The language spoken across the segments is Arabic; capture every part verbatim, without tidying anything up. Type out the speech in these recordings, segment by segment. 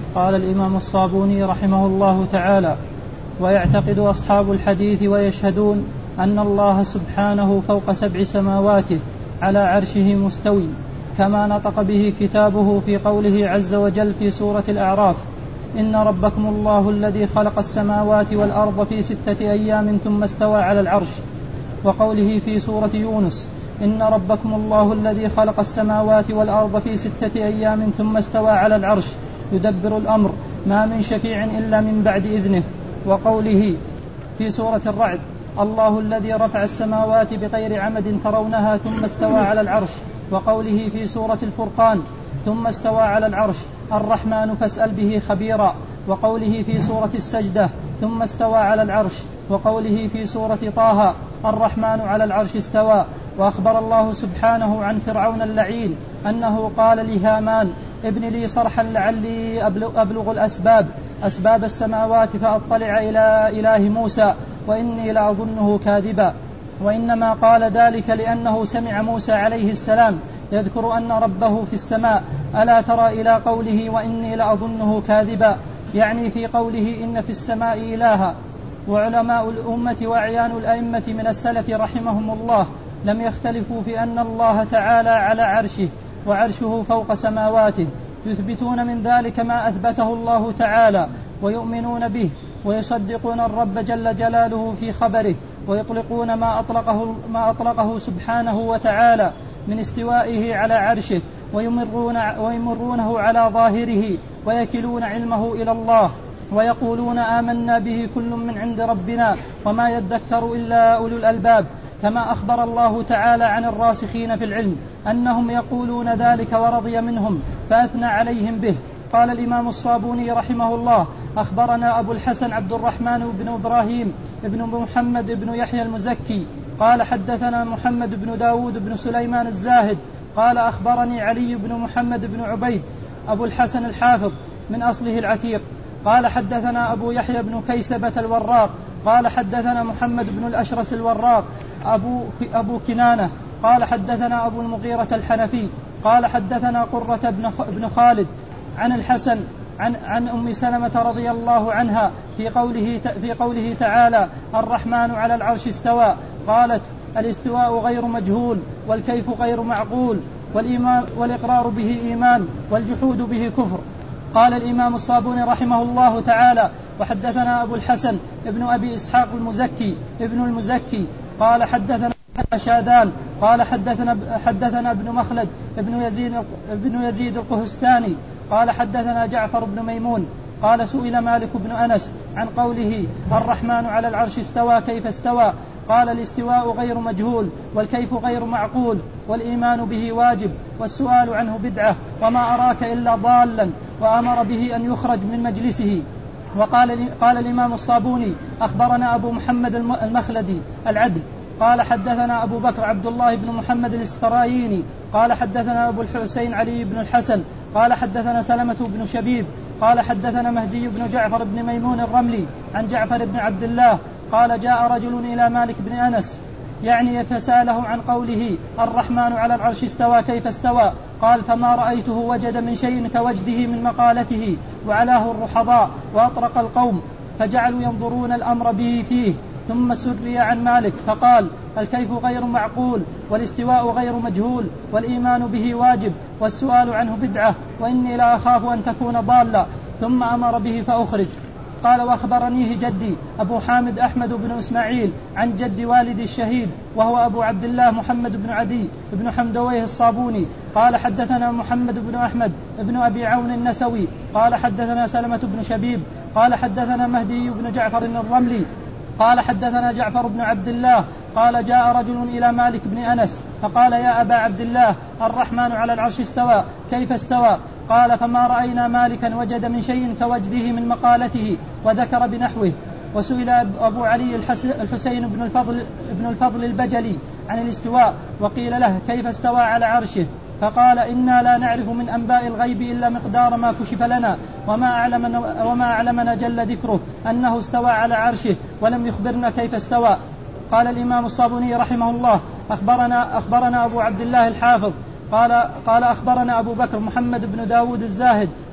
قال الإمام الصابوني رحمه الله تعالى: ويعتقد أصحاب الحديث ويشهدون أن الله سبحانه فوق سبع سماواته على عرشه مستوي، كما نطق به كتابه في قوله عز وجل في سورة الأعراف: إن ربكم الله الذي خلق السماوات والأرض في ستة أيام ثم استوى على العرش، وقوله في سورة يونس: إن ربكم الله الذي خلق السماوات والأرض في ستة أيام ثم استوى على العرش يدبر الأمر ما من شفيع إلا من بعد إذنه، وقوله في سورة الرعد: الله الذي رفع السماوات بغير عمد ترونها ثم استوى على العرش، وقوله في سورة الفرقان: ثم استوى على العرش الرحمن فاسأل به خبيرا، وقوله في سورة السجدة: ثم استوى على العرش، وقوله في سورة طه: الرحمن على العرش استوى. وأخبر الله سبحانه عن فرعون اللعين أنه قال لهامان: ابن لي صرحا لعلي أبلغ الأسباب أسباب السماوات فأطلع إلى إله موسى وإني لأظنه كاذبا. وإنما قال ذلك لأنه سمع موسى عليه السلام يذكر أن ربه في السماء: ألا ترى إلى قوله وإني لأظنه كاذبا، يعني في قوله إن في السماء إلها. وعلماء الأمة وأعيان الأئمة من السلف رحمهم الله لم يختلفوا في أن الله تعالى على عرشه وعرشه فوق سماواته، يثبتون من ذلك ما أثبته الله تعالى ويؤمنون به، ويصدقون الرب جل جلاله في خبره، ويطلقون ما أطلقه, ما أطلقه سبحانه وتعالى من استوائه على عرشه، ويمرون ويمرونه على ظاهره، ويكلون علمه إلى الله، ويقولون آمنا به كل من عند ربنا وما يذكر إلا أولو الألباب، كما أخبر الله تعالى عن الراسخين في العلم أنهم يقولون ذلك ورضي منهم فأثنى عليهم به. قال الإمام الصابوني رحمه الله: أخبرنا أبو الحسن عبد الرحمن بن إبراهيم بن محمد بن يحيى المزكي قال حدثنا محمد بن داود بن سليمان الزاهد قال أخبرني علي بن محمد بن عبيد أبو الحسن الحافظ من أصله العتيق قال حدثنا أبو يحيى بن كيسبة الوراق قال حدثنا محمد بن الأشرس الوراق أبو, أبو كنانة قال حدثنا أبو المغيرة الحنفي قال حدثنا قرة بن خالد عن الحسن عن, عن أم سلمة رضي الله عنها في قوله, في قوله تعالى: الرحمن على العرش استوى، قالت: الاستواء غير مجهول، والكيف غير معقول، والإيمان والإقرار به إيمان، والجحود به كفر. قال الإمام الصابوني رحمه الله تعالى: وحدثنا أبو الحسن ابن أبي إسحاق المزكي ابن المزكي قال حدثنا شادان قال حدثنا, حدثنا ابن مخلد ابن يزيد, ابن يزيد القهستاني قال حدثنا جعفر بن ميمون قال سئل مالك بن أنس عن قوله: الرحمن على العرش استوى كيف استوى؟ قال: الاستواء غير مجهول، والكيف غير معقول، والإيمان به واجب، والسؤال عنه بدعة، وما أراك إلا ضالا، وأمر به أن يخرج من مجلسه. وقال قال الإمام الصابوني: أخبرنا أبو محمد المخلدي العدل قال حدثنا أبو بكر عبد الله بن محمد الإسفرايني قال حدثنا أبو الحسين علي بن الحسن قال حدثنا سلمة بن شبيب قال حدثنا مهدي بن جعفر بن ميمون الرملي عن جعفر بن عبد الله قال: جاء رجل إلى مالك بن أنس يعني فسأله عن قوله: الرحمن على العرش استوى كيف استوى؟ قال: فما رأيته وجد من شيء كوجده من مقالته، وعلاه الرحضاء وأطرق القوم، فجعلوا ينظرون الأمر به فيه. ثم سري عن مالك فقال: الكيف غير معقول، والاستواء غير مجهول، والإيمان به واجب، والسؤال عنه بدعة، وإني لا أخاف أن تكون ضالا. ثم أمر به فأخرج. قال: وأخبرنيه جدي أبو حامد أحمد بن إسماعيل عن جد والد الشهيد وهو أبو عبد الله محمد بن عدي بن حمدويه الصابوني قال حدثنا محمد بن أحمد بن أبي عون النسوي قال حدثنا سلمة بن شبيب قال حدثنا مهدي بن جعفر الرملي قال حدثنا جعفر بن عبد الله قال: جاء رجل إلى مالك بن أنس فقال: يا أبا عبد الله، الرحمن على العرش استوى كيف استوى؟ قال: فما رأينا مالكا وجد من شيء كوجده من مقالته، وذكر بنحوه. وسئل أبو علي الحسين بن الفضل, بن الفضل البجلي عن الاستواء وقيل له: كيف استوى على عرشه؟ فقال: إنا لا نعرف من أنباء الغيب إلا مقدار ما كشف لنا، وما أعلمنا, وما أعلمنا جل ذكره أنه استوى على عرشه، ولم يخبرنا كيف استوى. قال الإمام الصابوني رحمه الله: أخبرنا, أخبرنا أبو عبد الله الحافظ قال, قال أخبرنا أبو بكر محمد بن داود الزاهد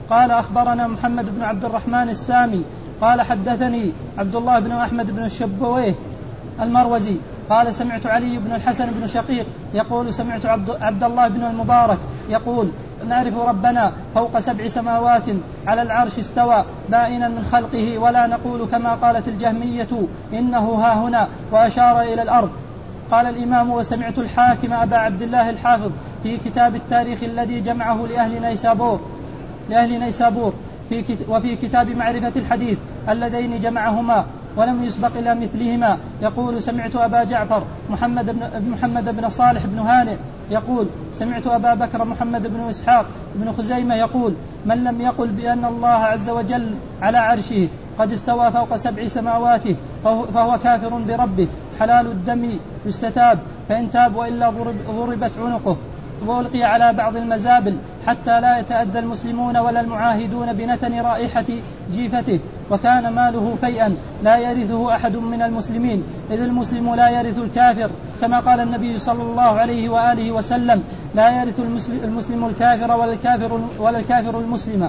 قال أخبرنا محمد بن عبد الرحمن السامي قال حدثني عبد الله بن أحمد بن الشبويه المروزي قال سمعت علي بن الحسن بن شقيق يقول سمعت عبد, عبد الله بن المبارك يقول نعرف ربنا فوق سبع سماوات على العرش استوى بائنا من خلقه ولا نقول كما قالت الجهمية إنه ها هنا وأشار إلى الأرض. قال الإمام وسمعت الحاكم أبا عبد الله الحافظ في كتاب التاريخ الذي جمعه لأهل نيسابور, لأهل نيسابور في كت وفي كتاب معرفة الحديث اللذين جمعهما ولم يسبق إلى مثلهما يقول سمعت أبا جعفر محمد بن, محمد بن صالح بن هانئ يقول سمعت أبا بكر محمد بن إسحاق بن خزيمة يقول من لم يقل بأن الله عز وجل على عرشه قد استوى فوق سبع سماواته فهو كافر بربه حلال الدم يستتاب فإن تاب وإلا ضربت عنقه وألقي على بعض المزابل حتى لا يتأذى المسلمون ولا المعاهدون بنتن رائحة جيفته وكان ماله فيئا لا يرثه أحد من المسلمين إذ المسلم لا يرث الكافر كما قال النبي صلى الله عليه وآله وسلم لا يرث المسلم الكافر ولا الكافر, ولا الكافر المسلم.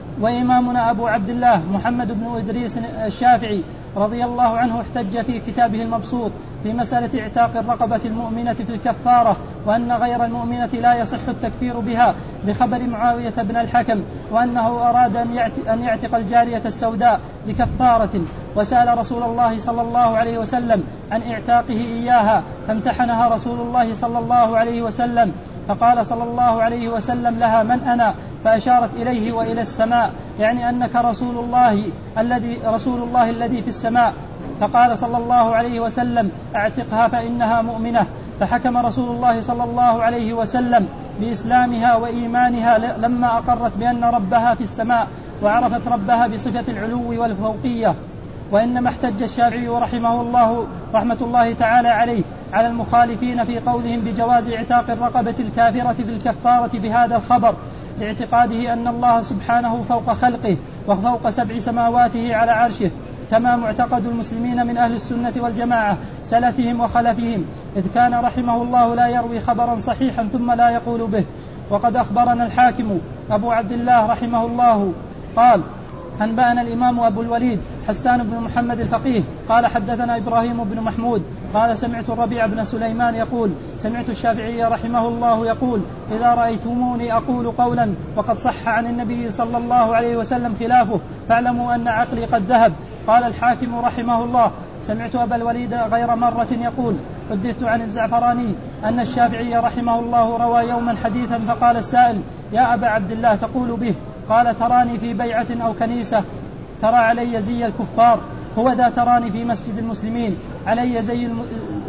وإمامنا أبو عبد الله محمد بن إدريس الشافعي رضي الله عنه احتج في كتابه المبسوط في مسألة اعتاق الرقبة المؤمنة في الكفارة وأن غير المؤمنة لا يصح التكفير بها بخبر معاوية بن الحكم وأنه أراد أن يعتق الجارية السوداء بكفارة وسأل رسول الله صلى الله عليه وسلم عن اعتاقه إياها فامتحنها رسول الله صلى الله عليه وسلم فقال صلى الله عليه وسلم لها من أنا فأشارت إليه وإلى السماء يعني أنك رسول الله الذي رسول الله الذي في السماء فقال صلى الله عليه وسلم اعتقها فإنها مؤمنة فحكم رسول الله صلى الله عليه وسلم بإسلامها وإيمانها لما أقرت بأن ربها في السماء وعرفت ربها بصفة العلو والفوقية. وإنما احتج الشافعي رحمه الله رحمة الله تعالى عليه على المخالفين في قولهم بجواز اعتاق الرقبة الكافرة في الكفارة بهذا الخبر لاعتقاده أن الله سبحانه فوق خلقه وفوق سبع سماواته على عرشه كما معتقد المسلمين من أهل السنة والجماعة سلفهم وخلفهم إذ كان رحمه الله لا يروي خبرا صحيحا ثم لا يقول به. وقد أخبرنا الحاكم أبو عبد الله رحمه الله قال أنبأنا الإمام أبو الوليد حسان بن محمد الفقيه قال حدثنا إبراهيم بن محمود قال سمعت الربيع بن سليمان يقول سمعت الشافعي رحمه الله يقول إذا رأيتموني أقول قولا وقد صح عن النبي صلى الله عليه وسلم خلافه فاعلموا أن عقلي قد ذهب. قال الحاكم رحمه الله سمعت أبا الوليد غير مرة يقول حدثت عن الزعفراني أن الشافعي رحمه الله روى يوما حديثا فقال السائل يا أبا عبد الله تقول به؟ قال تراني في بيعة أو كنيسة ترى علي زي الكفار هو ذا تراني في مسجد المسلمين علي زي, الم...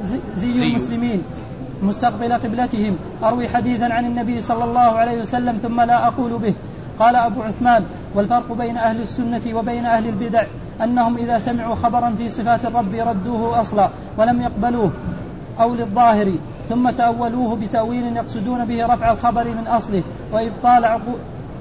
زي المسلمين مستقبل قبلتهم أروي حديثا عن النبي صلى الله عليه وسلم ثم لا أقول به. قال أبو عثمان والفرق بين أهل السنة وبين أهل البدع أنهم إذا سمعوا خبرا في صفات الرب ردوه أصلا ولم يقبلوه أو للظاهر ثم تأولوه بتأويل يقصدون به رفع الخبر من أصله وإبطال, عقو...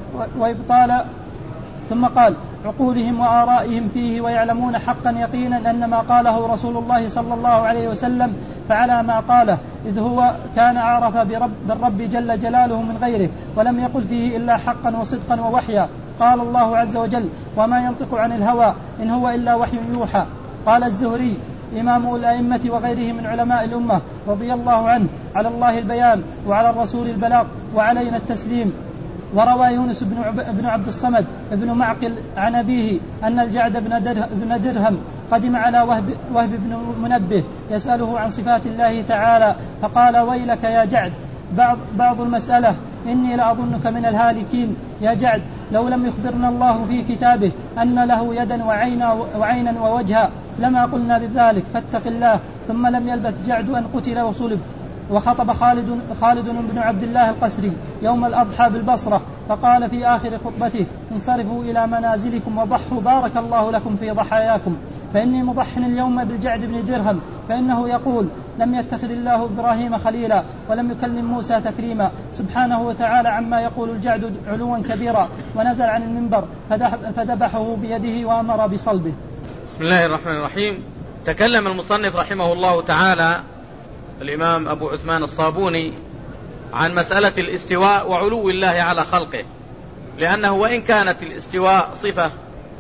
وإبطال ثم قال عقولهم وآرائهم فيه ويعلمون حقا يقينا أن ما قاله رسول الله صلى الله عليه وسلم فعلى ما قاله إذ هو كان أعرف برب بالرب جل جلاله من غيره ولم يقل فيه إلا حقا وصدقا ووحيا. قال الله عز وجل وما ينطق عن الهوى إن هو إلا وحي يوحى. قال الزهري إمام الأئمة وغيره من علماء الأمة رضي الله عنه على الله البيان وعلى الرسول البلاغ وعلينا التسليم. وروى يونس بن عبد الصمد بن معقل عن أبيه أن الجعد بن درهم قدم على وهب, وهب بن منبه يسأله عن صفات الله تعالى فقال ويلك يا جعد بعض, بعض المسألة إني لأظنك من الهالكين يا جعد لو لم يخبرنا الله في كتابه أن له يدا وعينا, وعينا ووجها لما قلنا بذلك فاتق الله. ثم لم يلبث جعد أن قتل وصلب. وخطب خالد, خالد بن عبد الله القسري يوم الأضحى بالبصرة فقال في آخر خطبته انصرفوا إلى منازلكم وضحوا بارك الله لكم في ضحاياكم فإني مضح اليوم بالجعد بن درهم فإنه يقول لم يتخذ الله إبراهيم خليلا ولم يكلم موسى تكريما سبحانه وتعالى عما يقول الجعد علوا كبيرا ونزل عن المنبر فذبحه بيده وأمر بصلبه. بسم الله الرحمن الرحيم. تكلم المصنف رحمه الله تعالى الإمام أبو عثمان الصابوني عن مسألة الاستواء وعلو الله على خلقه لأنه وإن كانت الاستواء صفة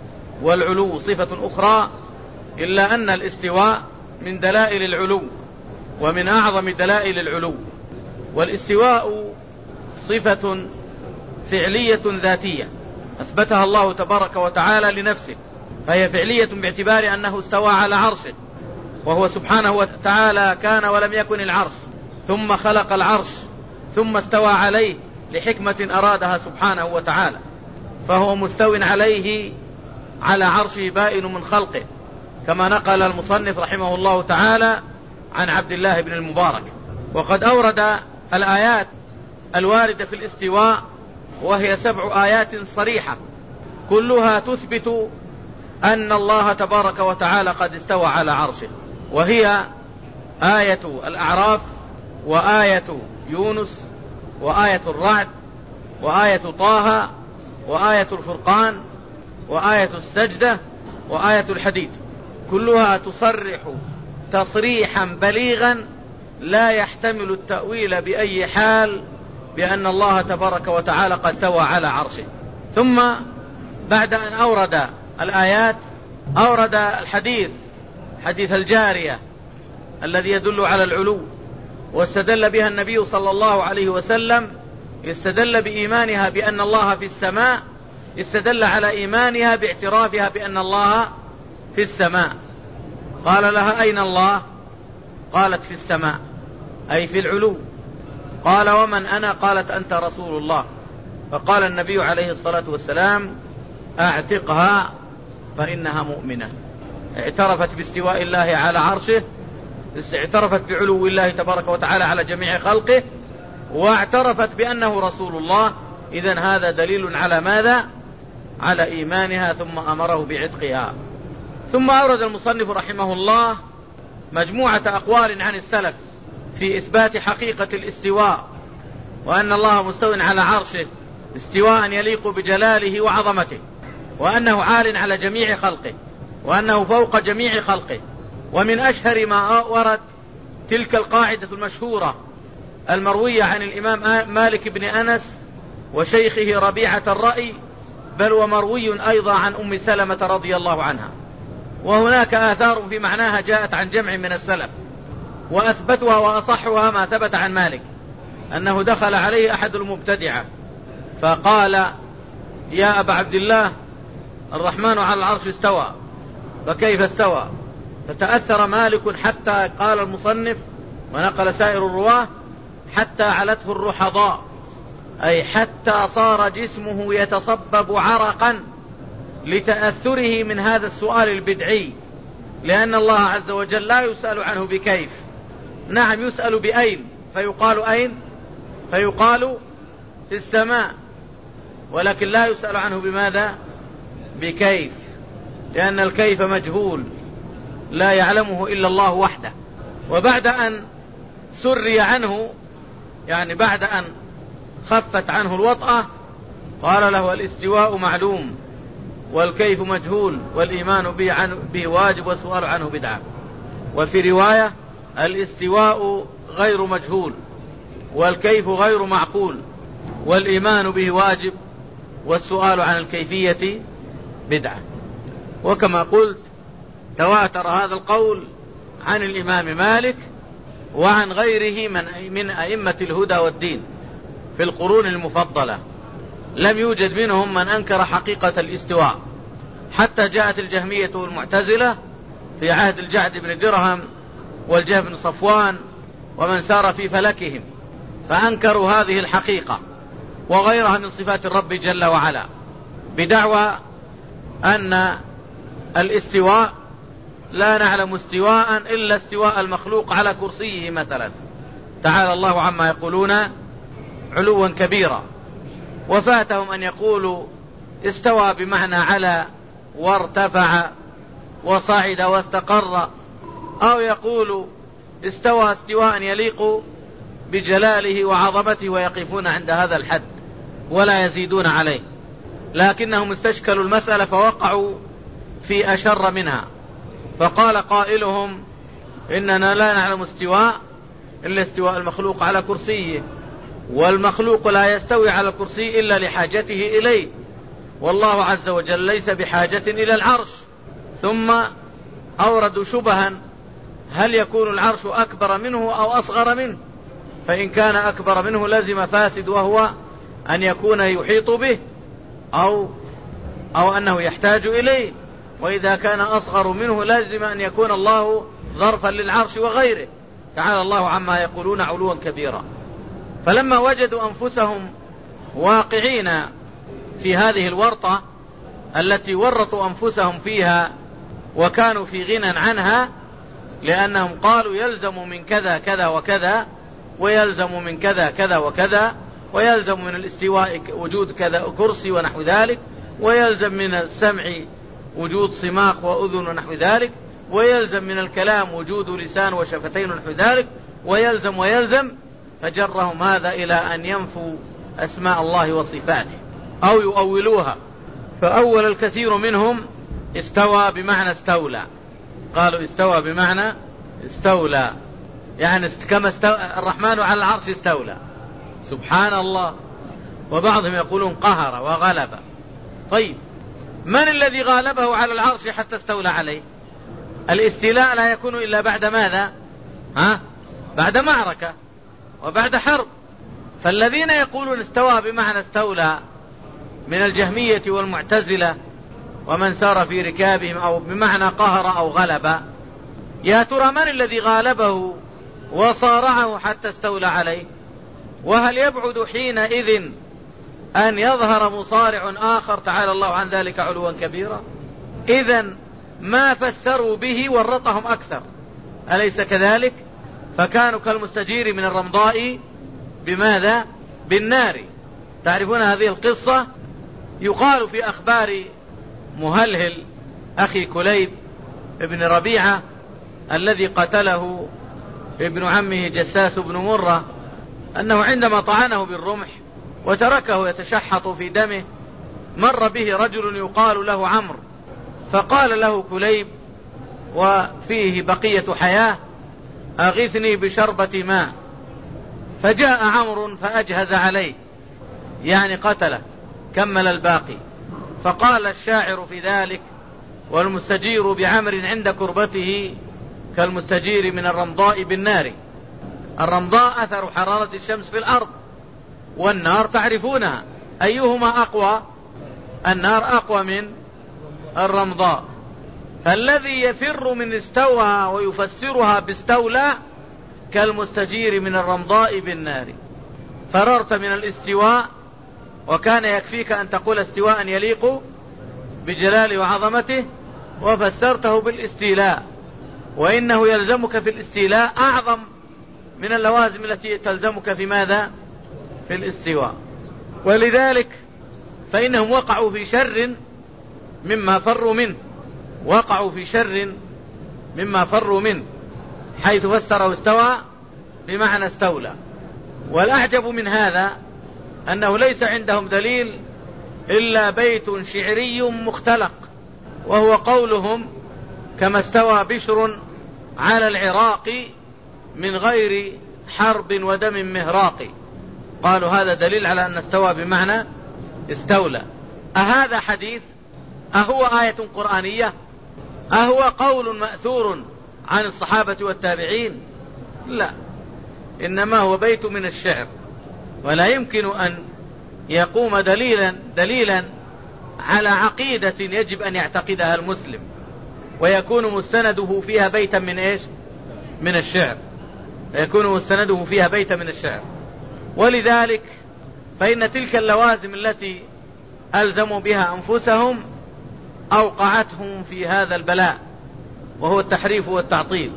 والعلو صفة أخرى، إلا أن الاستواء من دلائل العلو ومن أعظم دلائل العلو. والاستواء صفة فعلية ذاتية أثبتها الله تبارك وتعالى لنفسه، فهي فعلية باعتبار أنه استوى على عرشه، وهو سبحانه وتعالى كان ولم يكن العرش، ثم خلق العرش ثم استوى عليه لحكمة أرادها سبحانه وتعالى، فهو مستو عليه على عرشه بائن من خلقه، كما نقل المصنف رحمه الله تعالى عن عبد الله بن المبارك. وقد أورد الآيات الواردة في الاستواء، وهي سبع آيات صريحة كلها تثبت أن الله تبارك وتعالى قد استوى على عرشه، وهي آية الأعراف، وآية يونس، وآية الرعد، وآية طه، وآية الفرقان، وآية السجدة، وآية الحديد، كلها تصرح تصريحا بليغا لا يحتمل التأويل بأي حال بأن الله تبارك وتعالى قد استوى على عرشه. ثم بعد أن أورد الآيات أورد الحديث، حديث الجارية الذي يدل على العلو، واستدل بها النبي صلى الله عليه وسلم، استدل بإيمانها بأن الله في السماء، استدل على إيمانها باعترافها بأن الله في السماء. قال لها: أين الله؟ قالت: في السماء، أي في العلو. قال: ومن أنا؟ قالت: أنت رسول الله. فقال النبي عليه الصلاة والسلام: أعتقها فإنها مؤمنة. اعترفت باستواء الله على عرشه، اعترفت بعلو الله تبارك وتعالى على جميع خلقه، واعترفت بأنه رسول الله. إذن هذا دليل على ماذا؟ على إيمانها، ثم أمره بعتقها. ثم أورد المصنف رحمه الله مجموعة أقوال عن السلف في إثبات حقيقة الاستواء، وأن الله مستو على عرشه استواء يليق بجلاله وعظمته، وأنه عال على جميع خلقه، وأنه فوق جميع خلقه. ومن أشهر ما ورد تلك القاعدة المشهورة المروية عن الإمام مالك بن أنس وشيخه ربيعة الرأي، بل ومروي أيضا عن أم سلمة رضي الله عنها. وهناك آثار في معناها جاءت عن جمع من السلف، وأثبتها وأصحها ما ثبت عن مالك أنه دخل عليه أحد المبتدعة فقال: يا أبا عبد الله، الرحمن على العرش استوى، فكيف استوى؟ فتأثر مالك حتى قال المصنف ونقل سائر الرواه: حتى علته الرحضاء، أي حتى صار جسمه يتصبب عرقا لتأثره من هذا السؤال البدعي، لأن الله عز وجل لا يسأل عنه بكيف، نعم يسأل بأين، فيقال أين؟ فيقال في السماء، ولكن لا يسأل عنه بماذا؟ بكيف، لأن الكيف مجهول لا يعلمه إلا الله وحده. وبعد أن سري عنه، يعني بعد أن خفت عنه الوطأة، قال له: الاستواء معلوم والكيف مجهول، والإيمان به, عنه به واجب، والسؤال عنه بدعة. وفي رواية: الاستواء غير مجهول والكيف غير معقول، والإيمان به واجب، والسؤال عن الكيفية بدعة. وكما قلت تواتر هذا القول عن الإمام مالك وعن غيره من, من أئمة الهدى والدين في القرون المفضلة، لم يوجد منهم من أنكر حقيقة الاستواء، حتى جاءت الجهمية والمعتزلة في عهد الجعد بن درهم والجهم بن صفوان ومن سار في فلكهم، فأنكروا هذه الحقيقة وغيرها من صفات الرب جل وعلا، بدعوى أن الاستواء لا نعلم استواء إلا استواء المخلوق على كرسيه مثلا، تعالى الله عما يقولون علوا كبيرا. وفاتهم أن يقولوا استوى بمعنى على وارتفع وصعد واستقر، أو يقولوا استوى استواء يليق بجلاله وعظمته، ويقفون عند هذا الحد ولا يزيدون عليه. لكنهم استشكلوا المسألة فوقعوا في أشر منها، فقال قائلهم: إننا لا نعلم استواء إلا استواء المخلوق على كرسيه، والمخلوق لا يستوي على الكرسي إلا لحاجته إليه، والله عز وجل ليس بحاجة إلى العرش. ثم أوردوا شبها: هل يكون العرش أكبر منه أو أصغر منه؟ فإن كان أكبر منه لزم فاسد، وهو أن يكون يحيط به أو, أو أنه يحتاج إليه. وإذا كان أصغر منه لازم أن يكون الله ظرفا للعرش وغيره. تعالى الله عما يقولون علوا كبيرا. فلما وجدوا أنفسهم واقعين في هذه الورطة التي ورطوا أنفسهم فيها وكانوا في غنى عنها، لأنهم قالوا يلزم من كذا كذا وكذا، ويلزم من كذا كذا وكذا، ويلزم من الاستواء وجود كذا كرسي ونحو ذلك، ويلزم من السمع وجود صماخ وأذن ونحو ذلك، ويلزم من الكلام وجود لسان وشفتين ونحو ذلك، ويلزم ويلزم. فجرهم هذا إلى أن ينفوا أسماء الله وصفاته أو يؤولوها. فأول الكثير منهم استوى بمعنى استولى، قالوا استوى بمعنى استولى، يعني كما استو... الرحمن على العرش استولى، سبحان الله. وبعضهم يقولون قهر وغلب. طيب، من الذي غالبه على العرش حتى استولى عليه؟ الاستيلاء لا يكون إلا بعد ماذا؟ ها؟ بعد معركة وبعد حرب. فالذين يقولون استوى بمعنى استولى من الجهمية والمعتزلة ومن سار في ركابهم، أو بمعنى قهر أو غلب، يا ترى من الذي غالبه وصارعه حتى استولى عليه؟ وهل يبعد حينئذ أن يظهر مصارع آخر تعالى الله عن ذلك علوا كبيرا؟ إذن ما فسروا به ورطهم أكثر، أليس كذلك؟ فكانوا كالمستجير من الرمضاء بماذا؟ بالنار. تعرفون هذه القصة؟ يقال في أخبار مهلهل أخي كليب ابن ربيعة الذي قتله ابن عمه جساس بن مرة، أنه عندما طعنه بالرمح وتركه يتشحط في دمه، مر به رجل يقال له عمرو، فقال له كليب وفيه بقية حياة: أغثني بشربة ماء. فجاء عمرو فأجهز عليه، يعني قتله، كمل الباقي. فقال الشاعر في ذلك: والمستجير بعمر عند كربته كالمستجير من الرمضاء بالنار. الرمضاء أثر حرارة الشمس في الأرض، والنار تعرفونها، أيهما أقوى؟ النار أقوى من الرمضاء. فالذي يفر من استوى ويفسرها باستولى كالمستجير من الرمضاء بالنار. فررت من الاستواء، وكان يكفيك أن تقول استواء يليق بجلاله وعظمته، وفسرته بالاستيلاء، وإنه يلزمك في الاستيلاء أعظم من اللوازم التي تلزمك في ماذا؟ في الاستواء. ولذلك فإنهم وقعوا في شر مما فروا منه، وقعوا في شر مما فروا منه، حيث فسروا استوى بمعنى استولى. والأعجب من هذا أنه ليس عندهم دليل إلا بيت شعري مختلق، وهو قولهم: كما استوى بشر على العراق من غير حرب ودم مهراق. قالوا هذا دليل على أن استوى بمعنى استولى. أهذا حديث؟ أهو آية قرآنية؟ أهو قول مأثور عن الصحابة والتابعين؟ لا، إنما هو بيت من الشعر، ولا يمكن أن يقوم دليلا دليلا على عقيدة يجب أن يعتقدها المسلم، ويكون مستنده فيها بيتا من إيش؟ من الشعر، يكون مستنده فيها بيتا من الشعر. ولذلك فإن تلك اللوازم التي ألزموا بها أنفسهم أوقعتهم في هذا البلاء، وهو التحريف والتعطيل.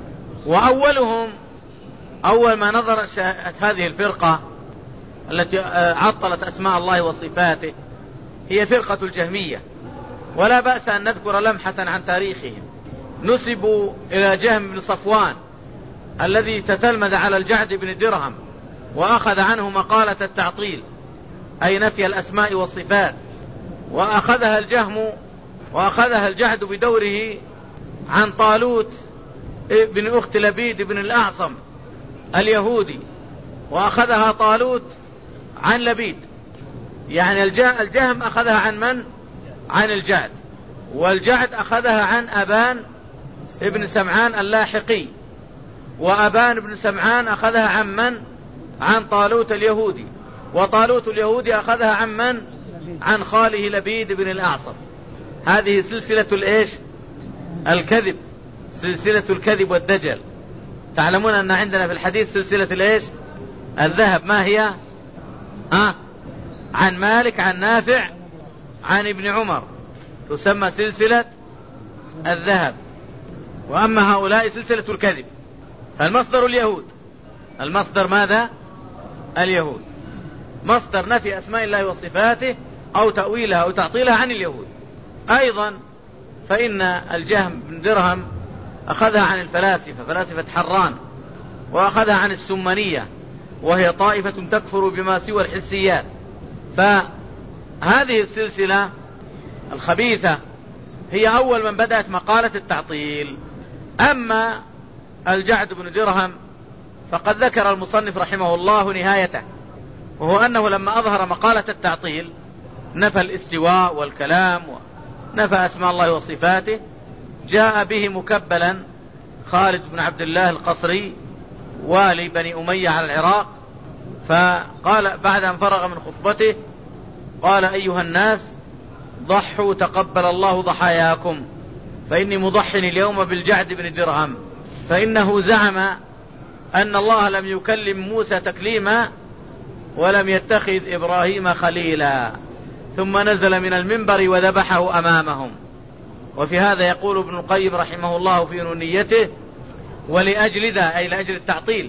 وأولهم، أول ما نظرت هذه الفرقة التي عطلت أسماء الله وصفاته هي فرقة الجهمية. ولا بأس أن نذكر لمحة عن تاريخهم. نسبوا إلى جهم بن صفوان الذي تتلمذ على الجعد بن درهم، وأخذ عنه مقالة التعطيل، أي نفي الأسماء والصفات، وأخذها الجهم وأخذها الجعد بدوره عن طالوت بن أخت لبيد بن الأعصم اليهودي، وأخذها طالوت عن لبيد، يعني الجهم أخذها عن من؟ عن الجعد، والجعد أخذها عن أبان ابن سمعان اللاحقي، وأبان ابن سمعان أخذها عن من؟ عن طالوت اليهودي، وطالوت اليهودي أخذها عن من؟ عن خاله لبيد بن الأعصم. هذه سلسلة الإيش؟ الكذب، سلسلة الكذب والدجل. تعلمون أن عندنا في الحديث سلسلة الإيش؟ الذهب. ما هي؟ ها؟ عن مالك عن نافع عن ابن عمر، تسمى سلسلة الذهب. وأما هؤلاء سلسلة الكذب. فالمصدر اليهود. المصدر ماذا؟ اليهود. مصدر نفي أسماء الله وصفاته أو تأويلها أو تعطيلها عن اليهود. أيضا فإن الجهم بن درهم أخذها عن الفلاسفة، فلاسفة حران، وأخذها عن السمنية، وهي طائفة تكفر بما سوى الحسيات. فهذه السلسلة الخبيثة هي أول من بدأت مقالة التعطيل. أما الجعد بن درهم فقد ذكر المصنف رحمه الله نهايته، وهو أنه لما أظهر مقالة التعطيل نفى الاستواء والكلام ونفى أسماء الله وصفاته، جاء به مكبلا خالد بن عبد الله القصري والي بني أمية على العراق، فقال بعد أن فرغ من خطبته قال: أيها الناس ضحوا تقبل الله ضحاياكم، فإني مضح اليوم بالجعد بن درهم، فإنه زعم أن الله لم يكلم موسى تكليما ولم يتخذ إبراهيم خليلا، ثم نزل من المنبر وذبحه أمامهم. وفي هذا يقول ابن القيم رحمه الله في نونيته: ولأجل ذا، أي لأجل التعطيل،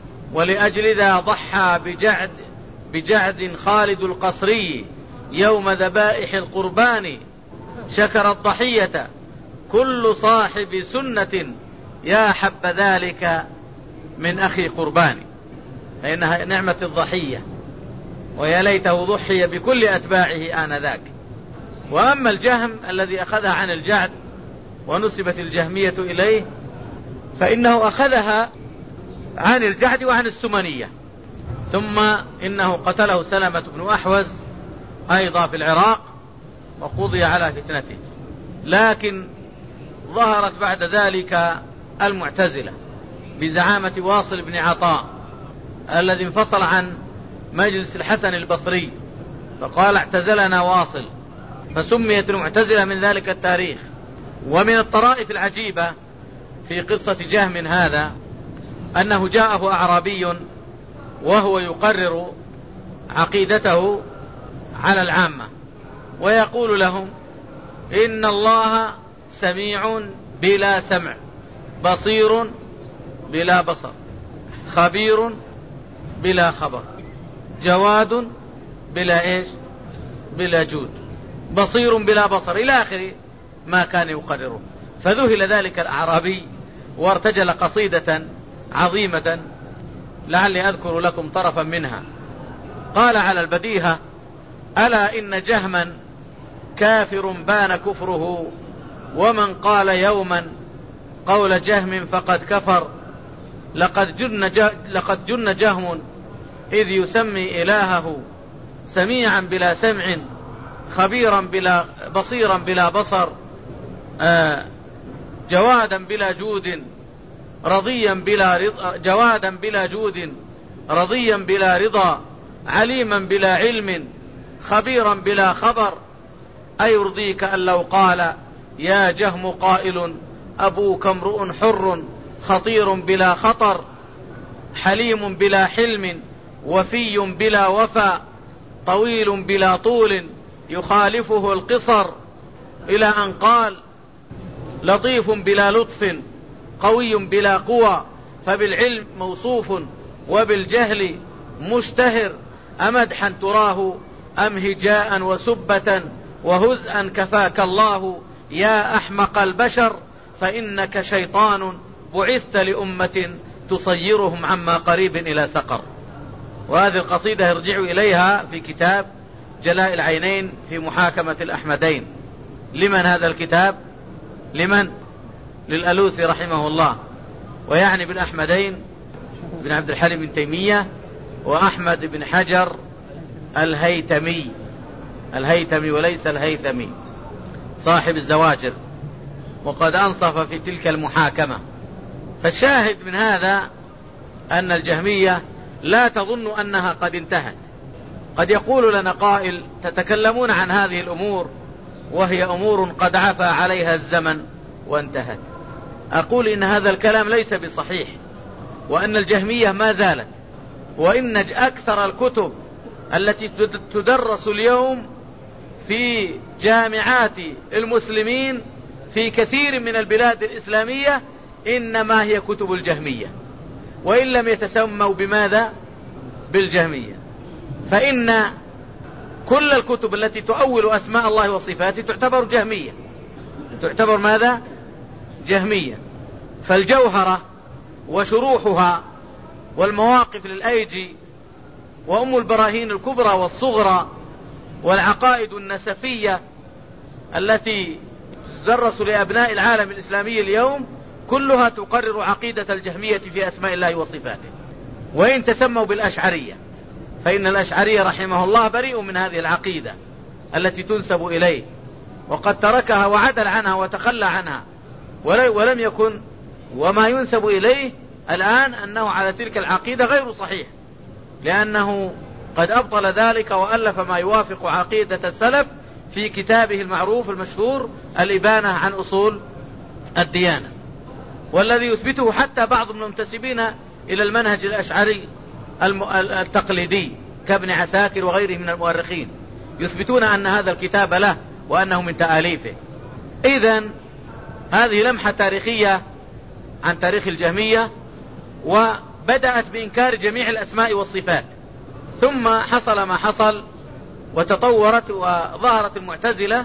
ولأجل ذا ضحى بجعد بجعد خالد القصري يوم ذبائح القربان، شكر الضحية كل صاحب سنة يا حب ذلك من أخي قرباني، فإنها نعمة الضحية، ويا ليته ضحي بكل أتباعه آنذاك. وأما الجهم الذي أخذها عن الجعد ونسبت الجهمية إليه، فإنه أخذها عن الجعد وعن السمنية، ثم إنه قتله سلمة بن أحوز أيضا في العراق وقضي على فتنته. لكن ظهرت بعد ذلك المعتزلة بزعامة واصل بن عطاء الذي انفصل عن مجلس الحسن البصري، فقال: اعتزلنا واصل، فسميت المعتزلة من ذلك التاريخ. ومن الطرائف العجيبة في قصة جهم هذا أنه جاءه أعرابي وهو يقرر عقيدته على العامة، ويقول لهم: إن الله سميع بلا سمع، بصير بلا بصر، خبير بلا خبر، جواد بلا إيش؟ بلا جود، بصير بلا بصر، إلى آخر ما كان يقرره. فذهل ذلك الأعرابي وارتجل قصيدة عظيمة لعلي أذكر لكم طرفا منها. قال على البديهة: ألا إن جهما كافر بان كفره، ومن قال يوما قول جهم فقد كفر، لقد جن, لقد جن جهم إذ يسمي إلهه، سميعا بلا سمع، خبيرا بلا بصيرا بلا بصر، آه جوادا بلا جود رضيا بلا رضا، جوادا بلا جود رضيا بلا رضا، عليما بلا علم، خبيرا بلا خبر. أيرضيك أن لو قال يا جهم قائل أبوك امرؤ حر، خطير بلا خطر، حليم بلا حلم، وفي بلا وفا، طويل بلا طول، يخالفه القصر، إلى أن قال لطيف بلا لطف، قوي بلا قوى، فبالعلم موصوف وبالجهل مشتهر، أمدحا تراه أم هجاء وسبة، وهزءا كفاك الله يا أحمق البشر، فإنك شيطان بعثت لأمة تصيرهم عما قريب إلى سقر. وهذه القصيدة يرجع إليها في كتاب جلاء العينين في محاكمة الأحمدين. لمن هذا الكتاب؟ لمن؟ للألوسي رحمه الله، ويعني بالأحمدين بن عبد الحليم بن تيمية وأحمد بن حجر الهيتمي الهيتمي وليس الهيثمي صاحب الزواجر، وقد أنصف في تلك المحاكمة. فالشاهد من هذا أن الجهمية لا تظن أنها قد انتهت. قد يقول لنا قائل: تتكلمون عن هذه الأمور وهي أمور قد عفى عليها الزمن وانتهت. أقول إن هذا الكلام ليس بصحيح، وأن الجهمية ما زالت، وإن أكثر الكتب التي تدرس اليوم في جامعات المسلمين في كثير من البلاد الإسلامية إنما هي كتب الجهمية، وإن لم يتسموا بماذا؟ بالجهمية. فإن كل الكتب التي تؤول أسماء الله وصفاته تعتبر جهمية، تعتبر ماذا؟ جهمية. فالجوهرة وشروحها والمواقف للأيجي وأم البراهين الكبرى والصغرى والعقائد النسفية التي تدرس لأبناء العالم الإسلامي اليوم كلها تقرر عقيدة الجهمية في أسماء الله وصفاته. وإن تسموا بالأشعرية، فإن الأشعري رحمه الله بريء من هذه العقيدة التي تنسب إليه، وقد تركها وعدل عنها وتخلى عنها، ولم يكن، وما ينسب إليه الآن أنه على تلك العقيدة غير صحيح، لأنه قد أبطل ذلك وألف ما يوافق عقيدة السلف في كتابه المعروف المشهور الإبانة عن أصول الديانة، والذي يثبته حتى بعض المنتسبين إلى المنهج الأشعري التقليدي كابن عساكر وغيره من المؤرخين يثبتون أن هذا الكتاب له وأنه من تآليفه. إذن هذه لمحة تاريخية عن تاريخ الجهمية، وبدأت بإنكار جميع الأسماء والصفات، ثم حصل ما حصل وتطورت وظهرت المعتزلة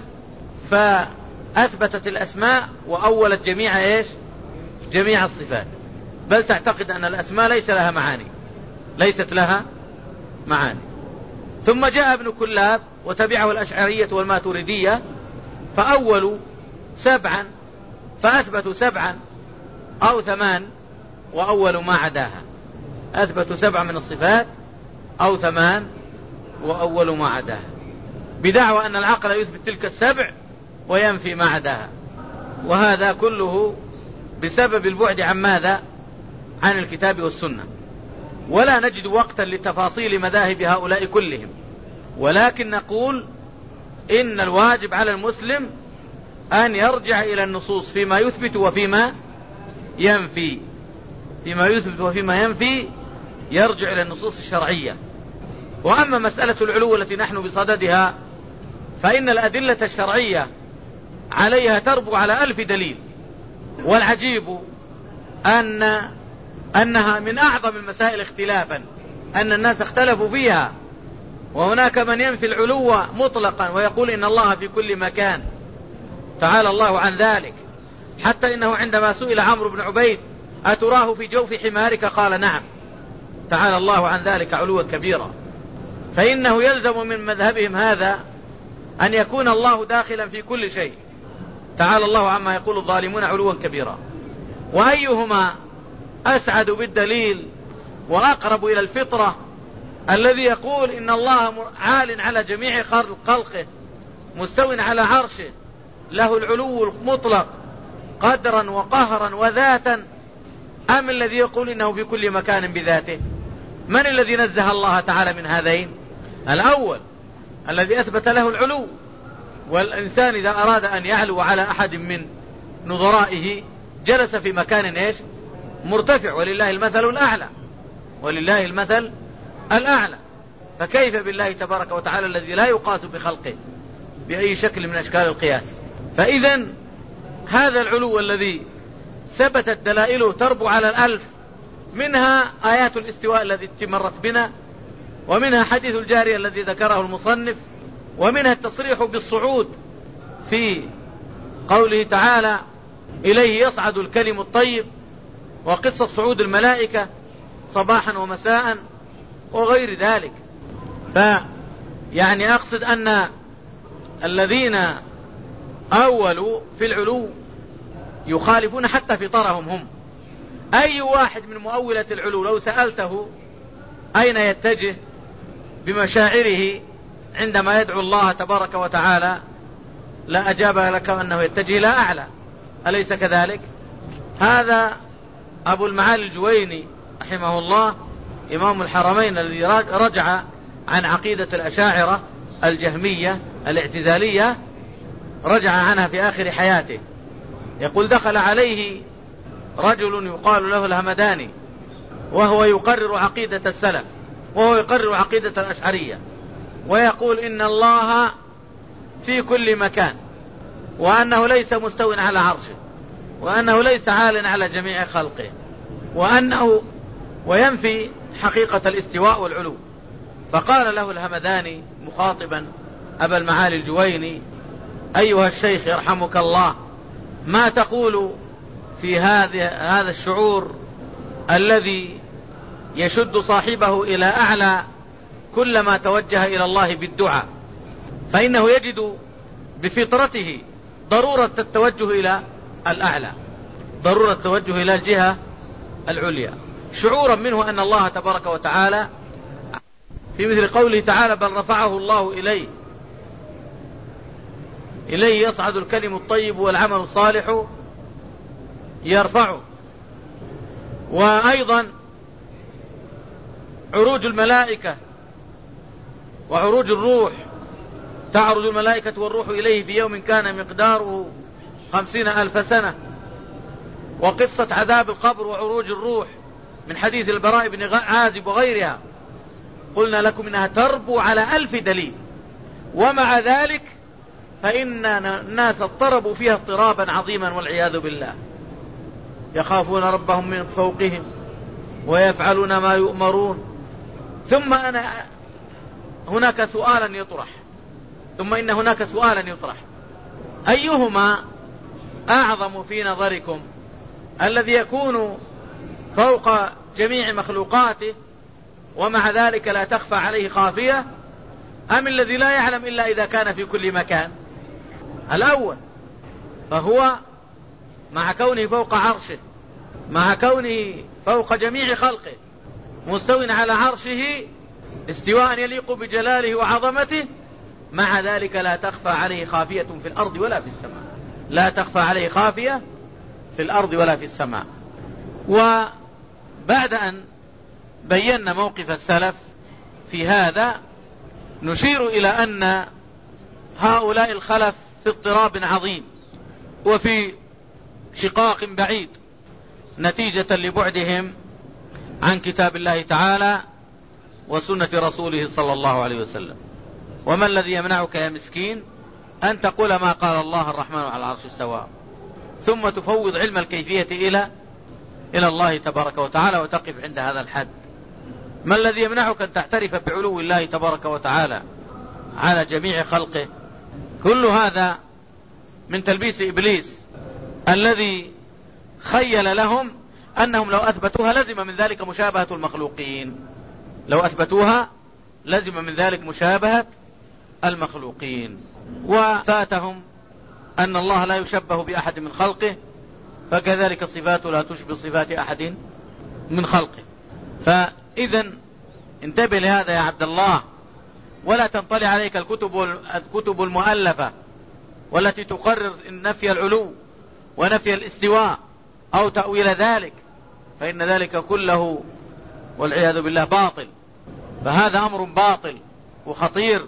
فأثبتت الأسماء وأولت جميع إيش؟ جميع الصفات، بل تعتقد أن الأسماء ليس لها معاني، ليست لها معاني. ثم جاء ابن كلاب وتبعه الأشعرية والماتريدية فأولوا سبعا، فأثبتوا سبعا أو ثمان وأولوا ما عداها، أثبتوا سبعا من الصفات أو ثمان وأولوا ما عداها، بدعوى أن العقل يثبت تلك السبع وينفي ما عداها. وهذا كله بسبب البعد عن ماذا؟ عن الكتاب والسنة. ولا نجد وقتا لتفاصيل مذاهب هؤلاء كلهم، ولكن نقول إن الواجب على المسلم أن يرجع إلى النصوص فيما يثبت وفيما ينفي، فيما يثبت وفيما ينفي يرجع إلى النصوص الشرعية. وأما مسألة العلو التي نحن بصددها فإن الأدلة الشرعية عليها تربو على ألف دليل، والعجيب أن أنها من أعظم المسائل اختلافا، أن الناس اختلفوا فيها، وهناك من ينفي العلو مطلقا ويقول إن الله في كل مكان، تعالى الله عن ذلك، حتى إنه عندما سئل عمرو بن عبيد أتراه في جوف حمارك قال نعم، تعالى الله عن ذلك علوا كبيرا. فإنه يلزم من مذهبهم هذا أن يكون الله داخلا في كل شيء، تعالى الله عما يقول الظالمون علوا كبيرا. وأيهما أسعد بالدليل وأقرب إلى الفطرة الذي يقول إن الله عال على جميع خلقه مستو على عرشه له العلو المطلق قدرا وقهرا وذاتا، أم الذي يقول إنه في كل مكان بذاته؟ من الذي نزه الله تعالى من هذين؟ الأول الذي أثبت له العلو، والإنسان إذا أراد أن يعلو على أحد من نظرائه جلس في مكان إيش؟ مرتفع، ولله المثل الأعلى، ولله المثل الأعلى. فكيف بالله تبارك وتعالى الذي لا يقاس بخلقه بأي شكل من أشكال القياس؟ فإذا هذا العلو الذي ثبتت دلائله تربو على الألف، منها آيات الاستواء التي مرت بنا، ومنها حديث الجارية الذي ذكره المصنف، ومنها التصريح بالصعود في قوله تعالى إليه يصعد الكلم الطيب، وقصة صعود الملائكة صباحا ومساء وغير ذلك. فيعني أقصد أن الذين أولوا في العلو يخالفون حتى فطرهم هم. أي واحد من مؤولة العلو لو سألته أين يتجه بمشاعره عندما يدعو الله تبارك وتعالى؟ لا أجاب لك أنه يتجه إلى أعلى، أليس كذلك؟ هذا أبو المعالي الجويني رحمه الله إمام الحرمين الذي رجع عن عقيدة الأشاعرة الجهمية الاعتزالية، رجع عنها في آخر حياته. يقول: دخل عليه رجل يقال له الهمداني وهو يقرر عقيدة السلف، وهو يقرر عقيدة الأشعرية، ويقول إن الله في كل مكان، وأنه ليس مستو على عرشه، وأنه ليس عال على جميع خلقه، وأنه وينفي حقيقة الاستواء والعلو. فقال له الهمداني مخاطبا أبا المعالي الجويني: أيها الشيخ يرحمك الله، ما تقول في هذا هذا الشعور الذي يشد صاحبه إلى أعلى كلما توجه إلى الله بالدعاء، فإنه يجد بفطرته ضرورة التوجه إلى الأعلى، ضرورة التوجه إلى الجهة العليا، شعورا منه أن الله تبارك وتعالى في مثل قوله تعالى: بل رفعه الله إليه إليه يصعد الكلم الطيب والعمل الصالح يرفعه. وأيضا عروج الملائكة وعروج الروح، تعرج الملائكة والروح إليه في يوم كان مقداره خمسين ألف سنة. وقصة عذاب القبر وعروج الروح من حديث البراء بن عازب وغيرها، قلنا لكم إنها تربو على ألف دليل، ومع ذلك فإن الناس اضطربوا فيها اضطرابا عظيما والعياذ بالله، يخافون ربهم من فوقهم ويفعلون ما يؤمرون. ثم أنا هناك سؤالا يطرح ثم إن هناك سؤالا يطرح أيهما أعظم في نظركم، الذي يكون فوق جميع مخلوقاته ومع ذلك لا تخفى عليه خافية، أم الذي لا يعلم إلا إذا كان في كل مكان؟ الأول، فهو مع كونه فوق عرشه، مع كونه فوق جميع خلقه، مستو على عرشه استواء يليق بجلاله وعظمته، مع ذلك لا تخفى عليه خافية في الأرض ولا في السماء، لا تخفى عليه خافية في الأرض ولا في السماء. وبعد أن بينا موقف السلف في هذا، نشير إلى أن هؤلاء الخلف في اضطراب عظيم وفي شقاق بعيد نتيجة لبعدهم عن كتاب الله تعالى وسنة رسوله صلى الله عليه وسلم. وما الذي يمنعك يا مسكين أن تقول ما قال الله الرحمن على العرش استوى، ثم تفوض علم الكيفية إلى إلى الله تبارك وتعالى وتقف عند هذا الحد؟ ما الذي يمنعك أن تعترف بعلو الله تبارك وتعالى على جميع خلقه؟ كل هذا من تلبيس إبليس الذي خيل لهم أنهم لو أثبتوها لزم من ذلك مشابهة المخلوقين، لو أثبتوها لزم من ذلك مشابهة المخلوقين. وفاتهم أن الله لا يشبه بأحد من خلقه، فكذلك صفاته لا تشبه صفات أحد من خلقه. فإذا انتبه لهذا يا عبد الله، ولا تنطلع عليك الكتب الكتب المؤلفة والتي تقرر نفي العلو ونفي الاستواء أو تأويل ذلك، فإن ذلك كله والعياذ بالله باطل. فهذا أمر باطل وخطير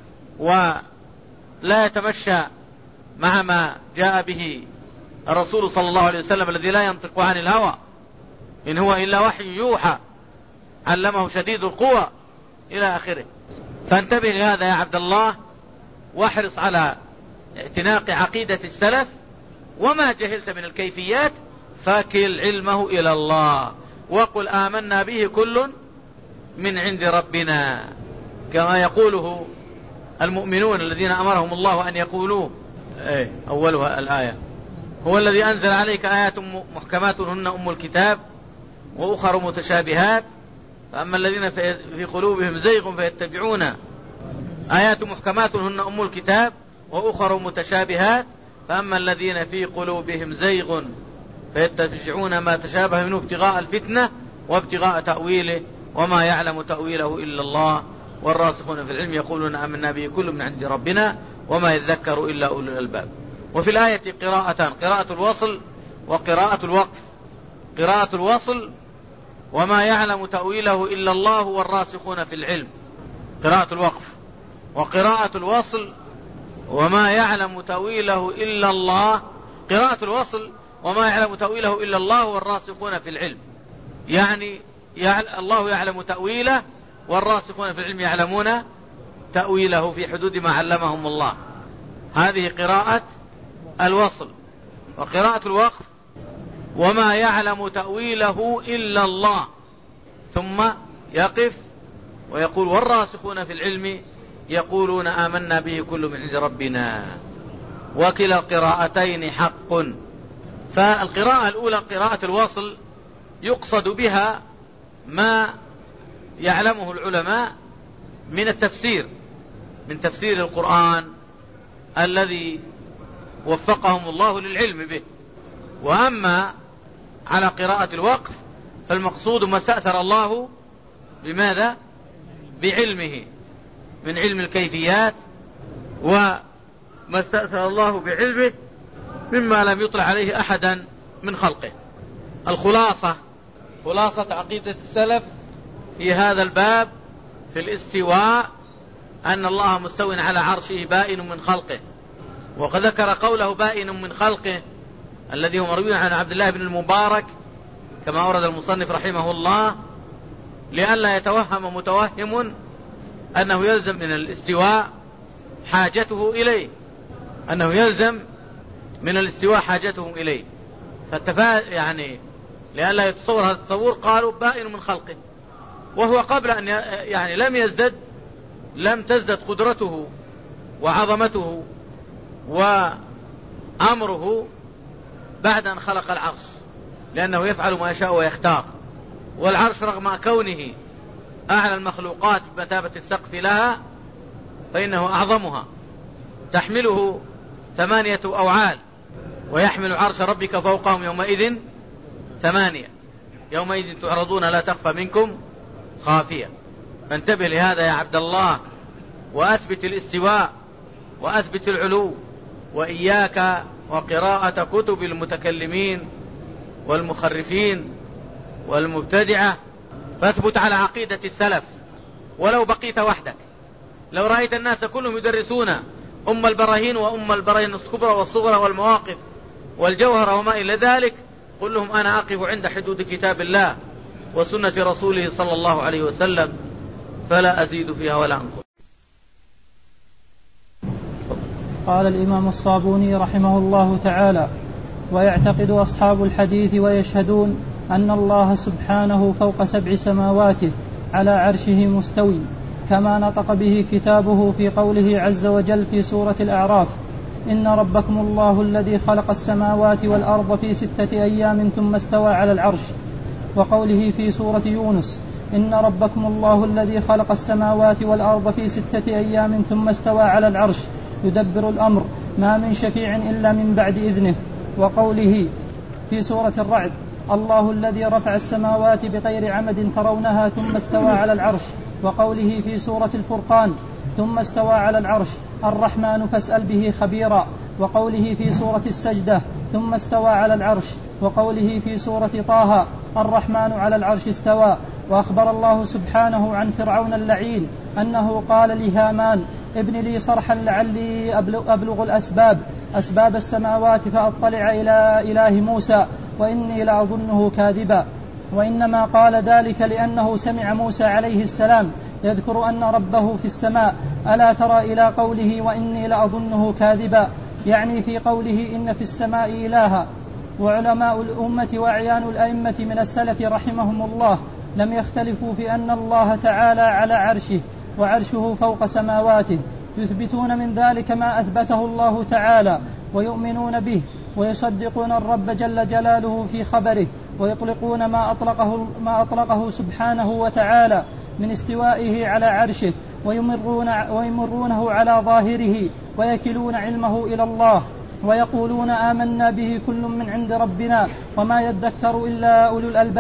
ولا يتمشى مع ما جاء به الرسول صلى الله عليه وسلم الذي لا ينطق عن الهوى، إن هو إلا وحي يوحى علمه شديد القوى إلى آخره. فانتبه لهذا يا عبد الله، واحرص على اعتناق عقيدة السلف، وما جهلت من الكيفيات فاكل علمه إلى الله، وقل آمنا به كل من عند ربنا، كما يقوله المؤمنون الذين أمرهم الله أن يقولوه. ايه أولها الآية: هو الذي أنزل عليك آيات محكمات هن أم الكتاب وأخر متشابهات فأما الذين في قلوبهم زيغ فيتبعون آيات محكمات هن أم الكتاب وأخر متشابهات فأما الذين في قلوبهم زيغ فيتبعون ما تشابه منه ابتغاء الفتنة وابتغاء تأويله وما يعلم تأويله إلا الله والراسخون في العلم يقولون آمنا به كل من عند ربنا وما يذكر إلا أولو الألباب. وفي الآية قراءتان: قراءة الوصل وقراءة الوقف. قراءة الوصل: وما يعلم تأويله إلا الله والراسخون في العلم، قراءة الوقف. وقراءة الوصل: وما يعلم تأويله إلا الله. قراءة الوصل: وما يعلم تأويله إلا الله والراسخون في العلم، يعني الله يعلم تأويله والراسخون في العلم يعلمون تأويله في حدود ما علمهم الله. هذه قراءة الوصل. وقراءة الوقف: وما يعلم تأويله إلا الله، ثم يقف ويقول والراسخون في العلم يقولون آمنا به كل من عند ربنا. وكلا القراءتين حق. فالقراءة الأولى قراءة الوصل يقصد بها ما يعلمه العلماء من التفسير، من تفسير القرآن الذي وفقهم الله للعلم به. وأما على قراءة الوقف فالمقصود ما استأثر الله بماذا؟ بعلمه، من علم الكيفيات، وما استأثر الله بعلمه مما لم يطلع عليه أحدا من خلقه. الخلاصة، خلاصة عقيدة السلف في هذا الباب في الاستواء أن الله مستو على عرشه بائن من خلقه. وقد ذكر قوله بائن من خلقه الذي هو مروي عن عبد الله بن المبارك كما أورد المصنف رحمه الله، لئلا يتوهم متوهم أنه يلزم من الاستواء حاجته إليه، أنه يلزم من الاستواء حاجته إليه. فالتفا يعني لئلا يتصور هذا التصور قالوا بائن من خلقه، وهو قبل أن يعني لم يزدد لم تزدد قدرته وعظمته وأمره بعد أن خلق العرش، لأنه يفعل ما يشاء ويختار. والعرش رغم كونه أعلى المخلوقات بمثابة السقف لها فإنه أعظمها، تحمله ثمانية أوعال، ويحمل عرش ربك فوقهم يومئذ ثمانية، يومئذ تعرضون لا تخفى منكم خافية. فانتبه لهذا يا عبد الله، وأثبت الاستواء وأثبت العلو، وإياك وقراءة كتب المتكلمين والمخرفين والمبتدعة، فاثبت على عقيدة السلف ولو بقيت وحدك. لو رأيت الناس كلهم يدرسون أم البراهين وأم البراهين الكبرى والصغرى والمواقف والجوهر وما إلى ذلك، قل لهم أنا أقف عند حدود كتاب الله وسنة رسوله صلى الله عليه وسلم فلا أزيد فيها ولا أنقص. قال الإمام الصابوني رحمه الله تعالى: ويعتقد أصحاب الحديث ويشهدون أن الله سبحانه فوق سبع سماواته على عرشه مستوي، كما نطق به كتابه في قوله عز وجل في سورة الأعراف: إن ربكم الله الذي خلق السماوات والأرض في ستة أيام ثم استوى على العرش، وقوله في سورة يونس: إن ربكم الله الذي خلق السماوات والأرض في ستة أيام ثم استوى على العرش يدبر الأمر ما من شفيع إلا من بعد إذنه، وقوله في سورة الرعد: الله الذي رفع السماوات بغير عمد ترونها ثم استوى على العرش، وقوله في سورة الفرقان: ثم استوى على العرش الرحمن فاسأل به خبيرا، وقوله في سورة السجدة: ثم استوى على العرش، وقوله في سورة طه: الرحمن على العرش استوى. وأخبر الله سبحانه عن فرعون اللعين أنه قال لهامان: ابن لي صرحا لعلي أبلغ الأسباب أسباب السماوات فأطلع إلى إله موسى وإني لأظنه كاذبا. وإنما قال ذلك لأنه سمع موسى عليه السلام يذكر أن ربه في السماء: ألا ترى إلى قوله وإني لأظنه كاذبا، يعني في قوله إن في السماء إلها. وعلماء الأمة وأعيان الأئمة من السلف رحمهم الله لم يختلفوا في أن الله تعالى على عرشه وعرشه فوق سماواته، يثبتون من ذلك ما أثبته الله تعالى ويؤمنون به، ويصدقون الرب جل جلاله في خبره، ويطلقون ما أطلقه, ما أطلقه سبحانه وتعالى من استوائه على عرشه، ويمرون ويمرونه على ظاهره، ويكلون علمه إلى الله، ويقولون آمنا به كل من عند ربنا وما يذكر إلا أولو الألباب.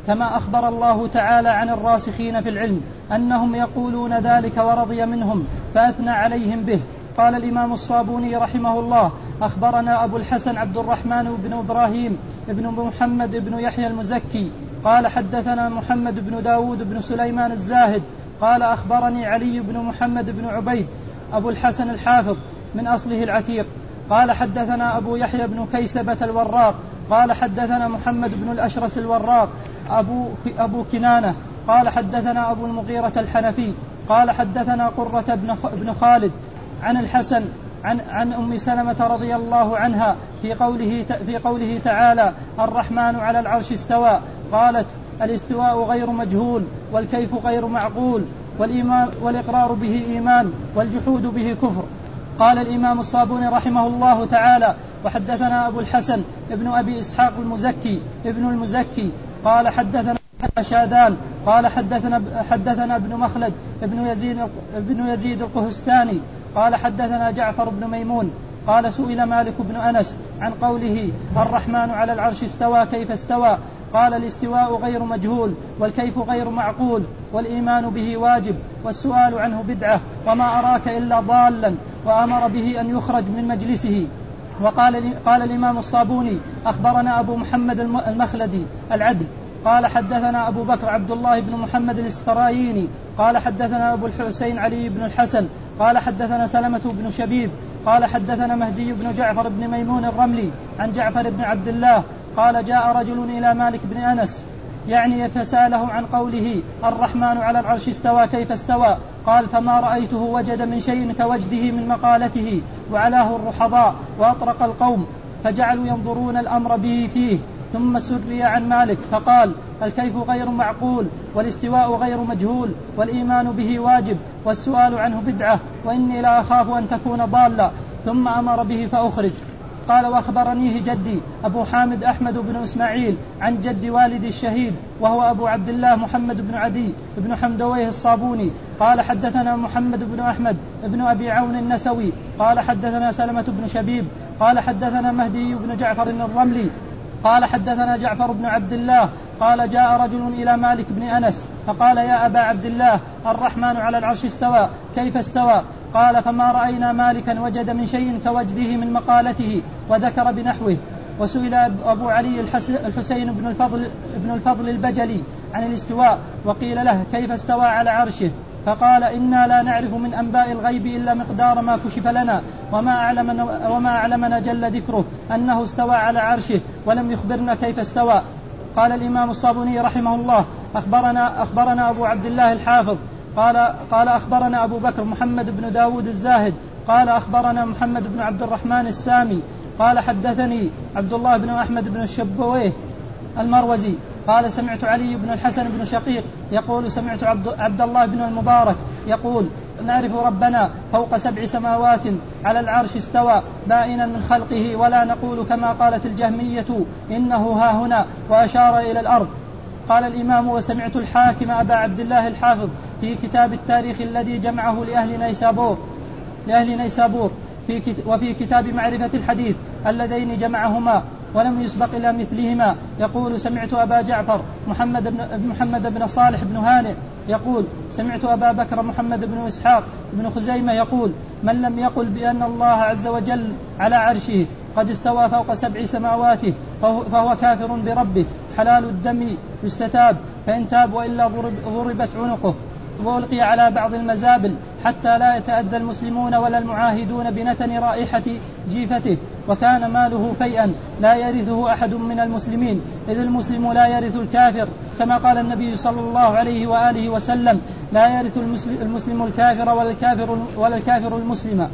كما أخبر الله تعالى عن الراسخين في العلم أنهم يقولون ذلك ورضي منهم فأثنى عليهم به. قال الإمام الصابوني رحمه الله: أخبرنا أبو الحسن عبد الرحمن بن إبراهيم بن محمد بن يحيى المزكي قال حدثنا محمد بن داود بن سليمان الزاهد قال أخبرني علي بن محمد بن عبيد أبو الحسن الحافظ من أصله العتيق قال حدثنا أبو يحيى بن كيسبة الوراق قال حدثنا محمد بن الأشرس الوراق أبو, أبو كنانة قال حدثنا أبو المغيرة الحنفي قال حدثنا قرة بن خالد عن الحسن عن, عن أم سلمة رضي الله عنها في قوله, في قوله تعالى: الرحمن على العرش استوى. قالت: الاستواء غير مجهول، والكيف غير معقول، والإيمان والإقرار به إيمان، والجحود به كفر. قال الإمام الصابوني رحمه الله تعالى: وحدثنا أبو الحسن ابن أبي إسحاق المزكي ابن المزكي قال حدثنا شادان قال حدثنا حدثنا ابن مخلد ابن يزيد ابن يزيد القهستاني قال حدثنا جعفر بن ميمون قال: سئل مالك بن أنس عن قوله: الرحمن على العرش استوى كيف استوى؟ قال: الاستواء غير مجهول، والكيف غير معقول، والإيمان به واجب، والسؤال عنه بدعة، وما أراك إلا ضالا، وأمر به أن يخرج من مجلسه. وقال قال الإمام الصابوني: أخبرنا أبو محمد المخلدي العدل قال حدثنا أبو بكر عبد الله بن محمد الإسفرايني قال حدثنا أبو الحسين علي بن الحسن قال حدثنا سلمة بن شبيب قال حدثنا مهدي بن جعفر بن ميمون الرملي عن جعفر بن عبد الله قال: جاء رجل إلى مالك بن أنس يعني فسأله عن قوله: الرحمن على العرش استوى كيف استوى؟ قال: فما رأيته وجد من شيء كوجده من مقالته، وعلاه الرحضاء وأطرق القوم، فجعلوا ينظرون الأمر به فيه. ثم سري عن مالك فقال: الكيف غير معقول، والاستواء غير مجهول، والإيمان به واجب، والسؤال عنه بدعة، وإني لا أخاف أن تكون ضالا. ثم أمر به فأخرج. قال: وأخبرنيه جدي أبو حامد أحمد بن إسماعيل عن جد والدي الشهيد وهو أبو عبد الله محمد بن عدي بن حمدويه الصابوني قال: حدثنا محمد بن أحمد بن أبي عون النسوي قال: حدثنا سلمة بن شبيب قال: حدثنا مهدي بن جعفر الرملي قال: حدثنا جعفر بن عبد الله قال: جاء رجل إلى مالك بن أنس فقال: يا أبا عبد الله، الرحمن على العرش استوى كيف استوى؟ قال: فما رأينا مالكا وجد من شيء كوجده من مقالته، وذكر بنحوه. وسئل أبو علي الحسين بن الفضل, بن الفضل البجلي عن الاستواء وقيل له: كيف استوى على عرشه؟ فقال: إنا لا نعرف من أنباء الغيب إلا مقدار ما كشف لنا، وما أعلمنا, وما أعلمنا جل ذكره أنه استوى على عرشه، ولم يخبرنا كيف استوى. قال الإمام الصابوني رحمه الله: أخبرنا, أخبرنا أبو عبد الله الحافظ قال, قال أخبرنا أبو بكر محمد بن داود الزاهد قال أخبرنا محمد بن عبد الرحمن السامي قال حدثني عبد الله بن أحمد بن الشبويه المروزي قال: سمعت علي بن الحسن بن شقيق يقول: سمعت عبد, عبد الله بن المبارك يقول: نعرف ربنا فوق سبع سماوات على العرش استوى بائنا من خلقه، ولا نقول كما قالت الجهمية إنه ها هنا، وأشار إلى الأرض. قال الإمام: وسمعت الحاكم أبا عبد الله الحافظ في كتاب التاريخ الذي جمعه لأهل نيسابور, لأهل نيسابور في كت... وفي كتاب معرفة الحديث اللذين جمعهما ولم يسبق إلى مثلهما يقول: سمعت أبا جعفر محمد بن, محمد بن صالح بن هانئ يقول: سمعت أبا بكر محمد بن إسحاق بن خزيمة يقول: من لم يقل بأن الله عز وجل على عرشه قد استوى فوق سبع سماواته فهو كافر بربه، حلال الدم يستتاب، فإن تاب وإلا ضرب ضربت عنقه، وألقي على بعض المزابل حتى لا يتأذى المسلمون ولا المعاهدون بنتن رائحة جيفته، وكان ماله فيئا لا يرثه أحد من المسلمين، إذ المسلم لا يرث الكافر، كما قال النبي صلى الله عليه وآله وسلم: لا يرث المسلم الكافر ولا الكافر, ولا الكافر المسلم.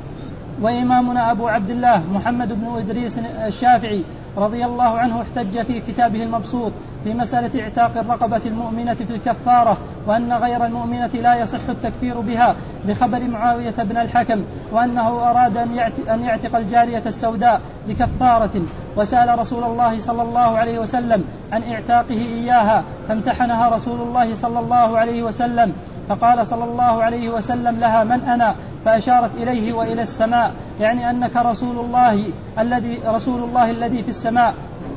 وإمامنا أبو عبد الله محمد بن إدريس الشافعي رضي الله عنه احتج في كتابه المبسوط في مسألة اعتاق الرقبة المؤمنة في الكفارة، وأن غير المؤمنة لا يصح التكفير بها بخبر معاوية بن الحكم، وأنه أراد أن يعتق الجارية السوداء بكفارة، وسأل رسول الله صلى الله عليه وسلم عن اعتاقه إياها، فامتحنها رسول الله صلى الله عليه وسلم، فقال صلى الله عليه وسلم لها: من أنا؟ فأشارت إليه وإلى السماء، يعني أنك رسول الله الذي رسول الله الذي في السماء.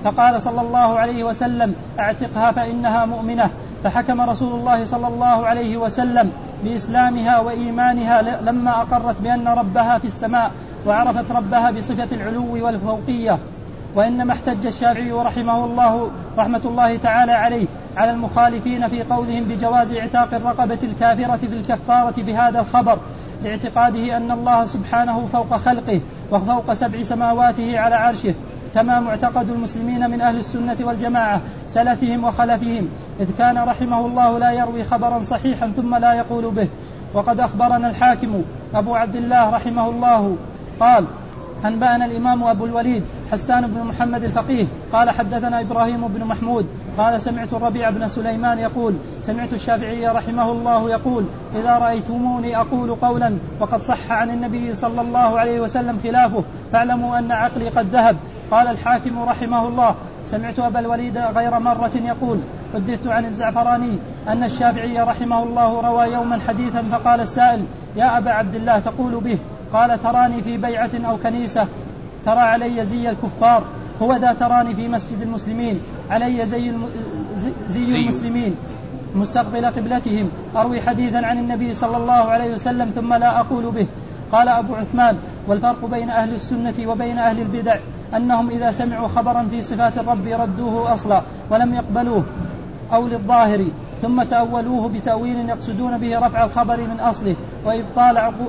فقال صلى الله عليه وسلم اعتقها فإنها مؤمنة. فحكم رسول الله صلى الله عليه وسلم بإسلامها وإيمانها لما أقرت بأن ربها في السماء وعرفت ربها بصفة العلو والفوقية. وإنما احتج الشافعي رحمه الله رحمة الله تعالى عليه على المخالفين في قولهم بجواز اعتاق الرقبة الكافرة في الكفارة بهذا الخبر، لاعتقاده أن الله سبحانه فوق خلقه وفوق سبع سماواته على عرشه، كما معتقد المسلمين من أهل السنة والجماعة سلفهم وخلفهم، إذ كان رحمه الله لا يروي خبرا صحيحا ثم لا يقول به. وقد أخبرنا الحاكم أبو عبد الله رحمه الله قال أنبأنا الإمام أبو الوليد حسان بن محمد الفقيه قال حدثنا إبراهيم بن محمود قال سمعت الربيع بن سليمان يقول سمعت الشافعي رحمه الله يقول إذا رأيتموني أقول قولا وقد صح عن النبي صلى الله عليه وسلم خلافه فاعلموا أن عقلي قد ذهب. قال الحاكم رحمه الله سمعت أبا الوليد غير مرة يقول حدثت عن الزعفراني أن الشافعي رحمه الله روى يوما حديثا فقال السائل يا أبا عبد الله تقول به؟ قال تراني في بيعة أو كنيسة ترى علي زي الكفار، هو ذا تراني في مسجد المسلمين علي زي, الم... زي المسلمين مستقبل قبلتهم أروي حديثا عن النبي صلى الله عليه وسلم ثم لا أقول به. قال أبو عثمان والفرق بين أهل السنة وبين أهل البدع أنهم إذا سمعوا خبرا في صفات الرب ردوه أصلا ولم يقبلوه أو للظاهر ثم تأولوه بتأويل يقصدون به رفع الخبر من أصله وإبطال, عقو...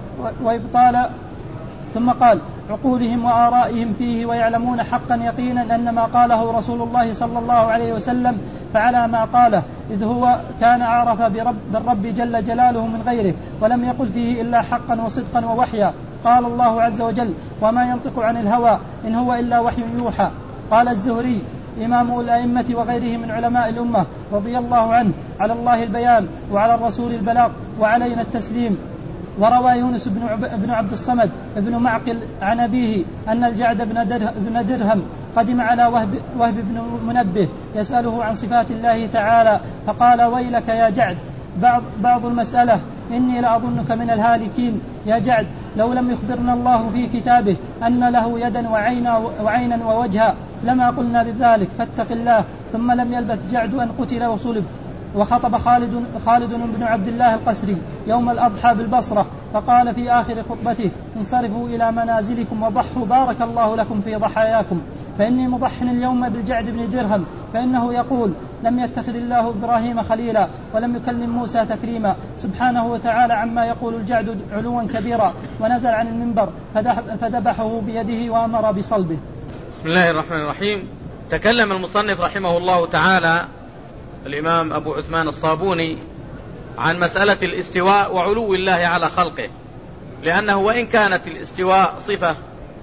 وإبطال ثم قال عقولهم وآرائهم فيه ويعلمون حقا يقينا أن ما قاله رسول الله صلى الله عليه وسلم فعلى ما قاله، إذ هو كان أعرف برب بالرب جل جلاله من غيره ولم يقل فيه إلا حقا وصدقا ووحيا. قال الله عز وجل وما ينطق عن الهوى إن هو إلا وحي يوحى. قال الزهري إمام الأئمة وغيره من علماء الأمة رضي الله عنه على الله البيان وعلى الرسول البلاغ وعلينا التسليم. وروى يونس بن عبد الصمد بن معقل عن أبيه أن الجعد بن درهم قدم على وهب, وهب بن منبه يسأله عن صفات الله تعالى فقال ويلك يا جعد بعض, بعض المسألة إني لأظنك من الهالكين يا جعد لو لم يخبرنا الله في كتابه أن له يدا وعينا, وعينا ووجها لما قلنا بذلك فاتق الله. ثم لم يلبث جعد أن قتل وصلب. وخطب خالد, خالد بن عبد الله القسري يوم الأضحى بالبصرة فقال في آخر خطبته انصرفوا إلى منازلكم وضحوا بارك الله لكم في ضحاياكم فإني مضح اليوم بالجعد بن درهم فإنه يقول لم يتخذ الله إبراهيم خليلا ولم يكلم موسى تكريما سبحانه وتعالى عما يقول الجعد علوا كبيرا. ونزل عن المنبر فذبحه بيده وأمر بصلبه. بسم الله الرحمن الرحيم. تكلم المصنف رحمه الله تعالى الإمام أبو عثمان الصابوني عن مسألة الاستواء وعلو الله على خلقه، لأنه وإن كانت الاستواء صفة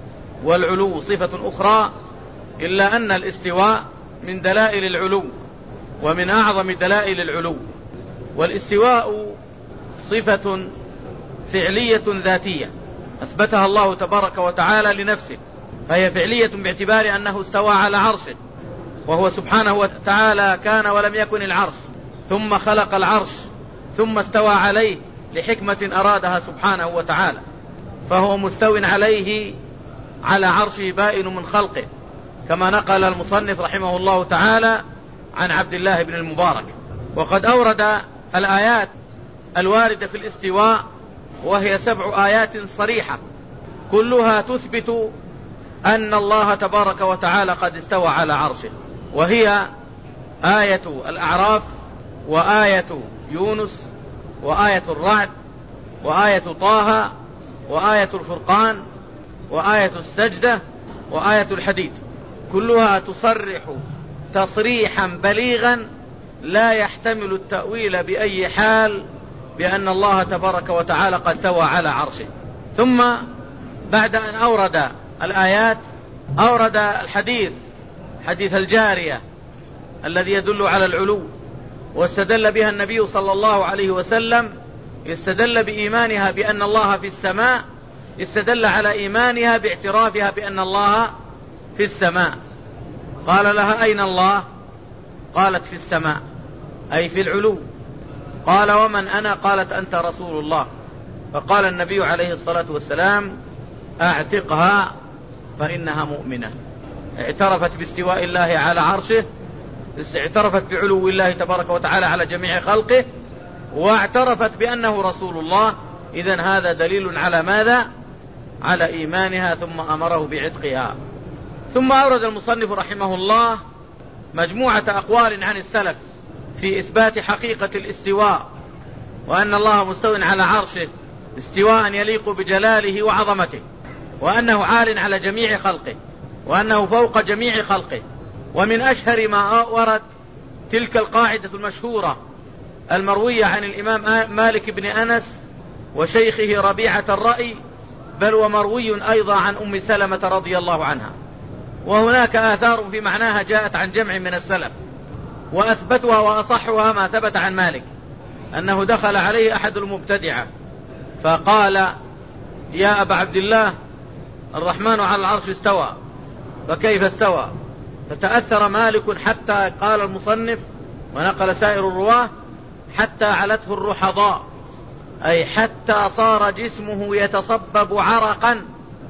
والعلو صفة أخرى إلا أن الاستواء من دلائل العلو ومن أعظم دلائل العلو. والاستواء صفة فعلية ذاتية أثبتها الله تبارك وتعالى لنفسه، فهي فعلية باعتبار أنه استوى على عرشه، وهو سبحانه وتعالى كان ولم يكن العرش ثم خلق العرش ثم استوى عليه لحكمة أرادها سبحانه وتعالى، فهو مستو عليه على عرشه بائن من خلقه، كما نقل المصنف رحمه الله تعالى عن عبد الله بن المبارك. وقد أورد الآيات الواردة في الاستواء وهي سبع آيات صريحة كلها تثبت أن الله تبارك وتعالى قد استوى على عرشه، وهي آية الأعراف وآية يونس وآية الرعد وآية طه وآية الفرقان وآية السجدة وآية الحديد، كلها تصرح تصريحا بليغا لا يحتمل التأويل بأي حال بأن الله تبارك وتعالى قد استوى على عرشه. ثم بعد أن أورد الآيات أورد الحديث حديث الجارية الذي يدل على العلو، واستدل بها النبي صلى الله عليه وسلم، استدل بإيمانها بأن الله في السماء، استدل على إيمانها باعترافها بأن الله في السماء. قال لها أين الله؟ قالت في السماء أي في العلو. قال ومن أنا؟ قالت أنت رسول الله. فقال النبي عليه الصلاة والسلام اعتقها فإنها مؤمنة. اعترفت باستواء الله على عرشه، اعترفت بعلو الله تبارك وتعالى على جميع خلقه، واعترفت بأنه رسول الله. إذن هذا دليل على ماذا؟ على إيمانها، ثم أمره بعتقها. ثم أورد المصنف رحمه الله مجموعة أقوال عن السلف في إثبات حقيقة الاستواء، وأن الله مستو على عرشه استواء يليق بجلاله وعظمته، وأنه عال على جميع خلقه، وأنه فوق جميع خلقه. ومن أشهر ما ورد تلك القاعدة المشهورة المروية عن الإمام مالك بن أنس وشيخه ربيعة الرأي، بل ومروي أيضا عن أم سلمة رضي الله عنها. وهناك آثار في معناها جاءت عن جمع من السلف، وأثبتها وأصحها ما ثبت عن مالك أنه دخل عليه أحد المبتدعة فقال: يا أبا عبد الله، الرحمن على العرش استوى، فكيف استوى؟ فتأثر مالك حتى قال المصنف ونقل سائر الرواه: حتى علته الرحضاء، أي حتى صار جسمه يتصبب عرقا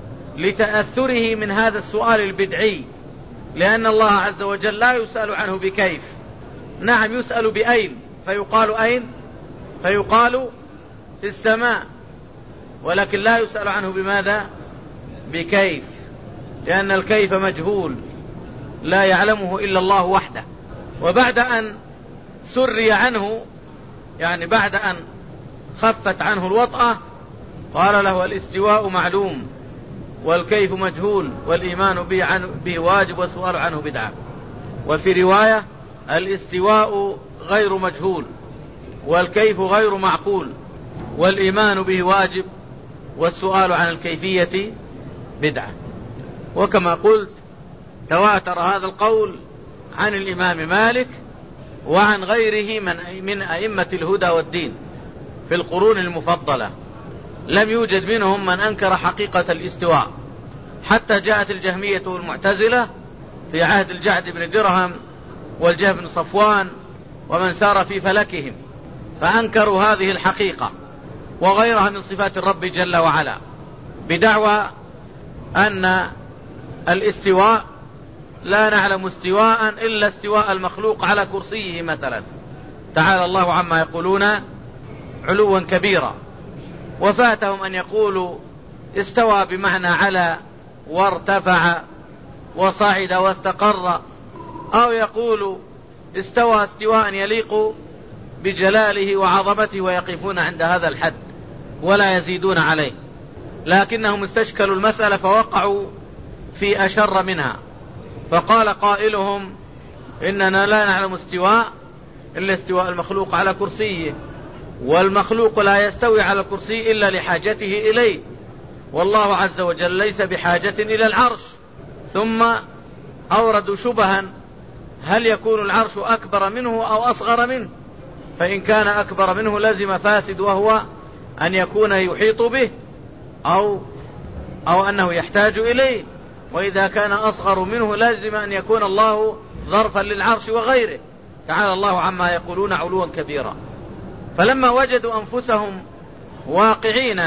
لتأثره من هذا السؤال البدعي، لأن الله عز وجل لا يسأل عنه بكيف، نعم يسأل بأين، فيقال أين؟ فيقال في السماء، ولكن لا يسأل عنه بماذا؟ بكيف، لأن الكيف مجهول لا يعلمه إلا الله وحده. وبعد أن سري عنه، يعني بعد أن خفت عنه الوطأة، قال له: الاستواء معلوم والكيف مجهول، والإيمان به, عنه به واجب، والسؤال عنه بدعة. وفي رواية: الاستواء غير مجهول والكيف غير معقول، والإيمان به واجب، والسؤال عن الكيفية بدعة. وكما قلت تواتر هذا القول عن الإمام مالك وعن غيره من, من أئمة الهدى والدين في القرون المفضلة، لم يوجد منهم من أنكر حقيقة الاستواء، حتى جاءت الجهمية والمعتزلة في عهد الجعد بن درهم والجهم بن صفوان ومن سار في فلكهم، فأنكروا هذه الحقيقة وغيرها من صفات الرب جل وعلا، بدعوى أن الاستواء لا نعلم استواء إلا استواء المخلوق على كرسيه مثلا، تعالى الله عما يقولون علوا كبيرا. وفاتهم أن يقولوا استوى بمعنى على وارتفع وصعد واستقر، أو يقولوا استوى استواء يليق بجلاله وعظمته، ويقفون عند هذا الحد ولا يزيدون عليه. لكنهم استشكلوا المسألة فوقعوا في أشر منها، فقال قائلهم: إننا لا نعلم استواء إلا استواء المخلوق على كرسيه، والمخلوق لا يستوي على الكرسي إلا لحاجته إليه، والله عز وجل ليس بحاجة إلى العرش. ثم أوردوا شبها: هل يكون العرش أكبر منه أو أصغر منه؟ فإن كان أكبر منه لزم فاسد، وهو أن يكون يحيط به أو, أو أنه يحتاج إليه، وإذا كان أصغر منه لازم أن يكون الله ظرفا للعرش وغيره، تعالى الله عما يقولون علوا كبيرا. فلما وجدوا أنفسهم واقعين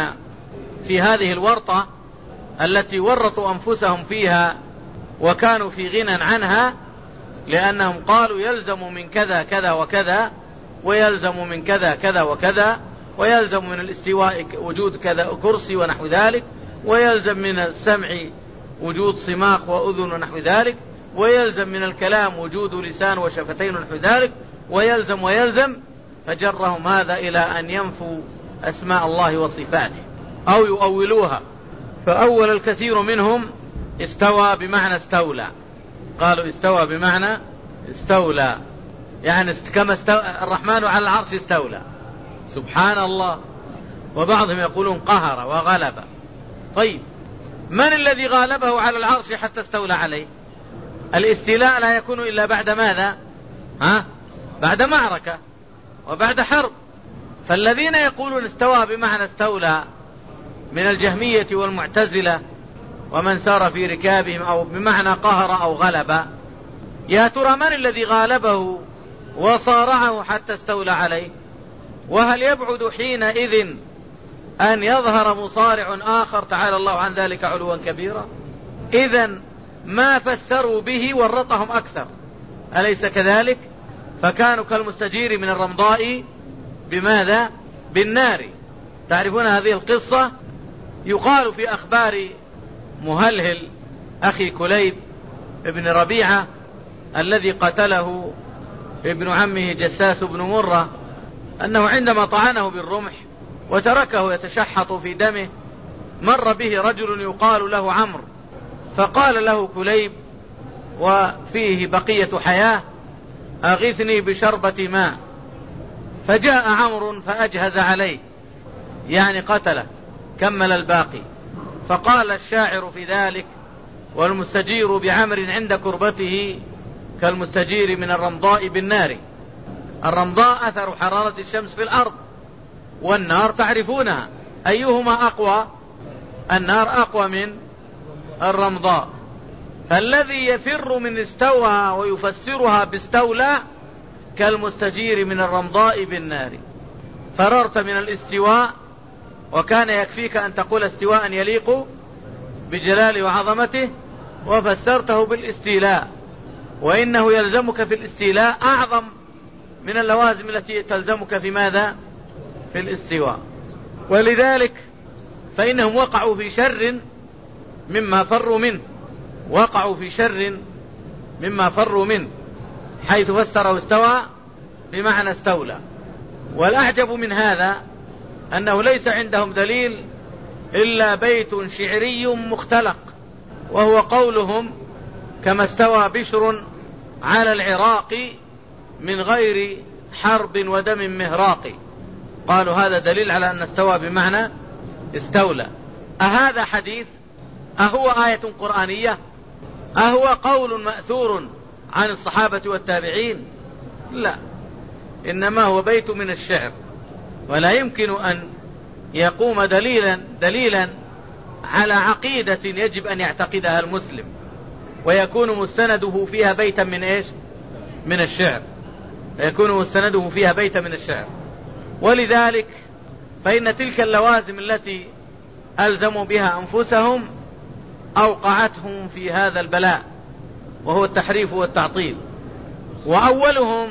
في هذه الورطة التي ورطوا أنفسهم فيها وكانوا في غنى عنها، لأنهم قالوا يلزم من كذا كذا وكذا، ويلزم من كذا كذا وكذا، ويلزم من الاستواء وجود كذا كرسي ونحو ذلك، ويلزم من السمع وجود صماخ وأذن ونحو ذلك، ويلزم من الكلام وجود لسان وشفتين ونحو ذلك، ويلزم ويلزم، فجرهم هذا إلى أن ينفوا أسماء الله وصفاته أو يؤولوها. فأول الكثير منهم استوى بمعنى استولى، قالوا استوى بمعنى استولى، يعني كما استوى الرحمن على العرش استولى، سبحان الله. وبعضهم يقولون قهر وغلب. طيب، من الذي غالبه على العرش حتى استولى عليه؟ الاستيلاء لا يكون إلا بعد ماذا؟ ها؟ بعد معركة وبعد حرب. فالذين يقولون استوى بمعنى استولى من الجهمية والمعتزلة ومن سار في ركابهم، أو بمعنى قهر أو غلب، يا ترى من الذي غالبه وصارعه حتى استولى عليه؟ وهل يبعد حينئذ أن يظهر مصارع آخر تعالى الله عن ذلك علوا كبيرا؟ إذن ما فسروا به ورطهم أكثر، أليس كذلك؟ فكانوا كالمستجير من الرمضاء بماذا؟ بالنار. تعرفون هذه القصة؟ يقال في أخبار مهلهل أخي كليب ابن ربيعة الذي قتله ابن عمه جساس بن مرة أنه عندما طعنه بالرمح وتركه يتشحط في دمه مر به رجل يقال له عمرو، فقال له كليب وفيه بقية حياة: أغثني بشربة ماء. فجاء عمرو فأجهز عليه، يعني قتله، كمل الباقي. فقال الشاعر في ذلك: والمستجير بعمر عند كربته كالمستجير من الرمضاء بالنار. الرمضاء أثر حرارة الشمس في الأرض، والنار تعرفونها، أيهما أقوى؟ النار أقوى من الرمضاء. فالذي يفر من استوى ويفسرها باستولى كالمستجير من الرمضاء بالنار. فررت من الاستواء وكان يكفيك أن تقول استواء يليق بجلاله وعظمته، وفسرته بالاستيلاء، وإنه يلزمك في الاستيلاء أعظم من اللوازم التي تلزمك في ماذا؟ في الاستواء. ولذلك فإنهم وقعوا في شر مما فروا منه، وقعوا في شر مما فروا منه، حيث فسروا استوى بمعنى استولى. والأعجب من هذا أنه ليس عندهم دليل إلا بيت شعري مختلق، وهو قولهم: كما استوى بشر على العراق من غير حرب ودم مهراق. قالوا هذا دليل على أن استوى بمعنى استولى. أهذا حديث؟ أهو آية قرآنية؟ أهو قول مأثور عن الصحابة والتابعين؟ لا، إنما هو بيت من الشعر، ولا يمكن أن يقوم دليلا دليلا على عقيدة يجب أن يعتقدها المسلم ويكون مستنده فيها بيتا من إيش؟ من الشعر، يكون مستنده فيها بيتا من الشعر. ولذلك فإن تلك اللوازم التي ألزموا بها أنفسهم أوقعتهم في هذا البلاء، وهو التحريف والتعطيل. وأولهم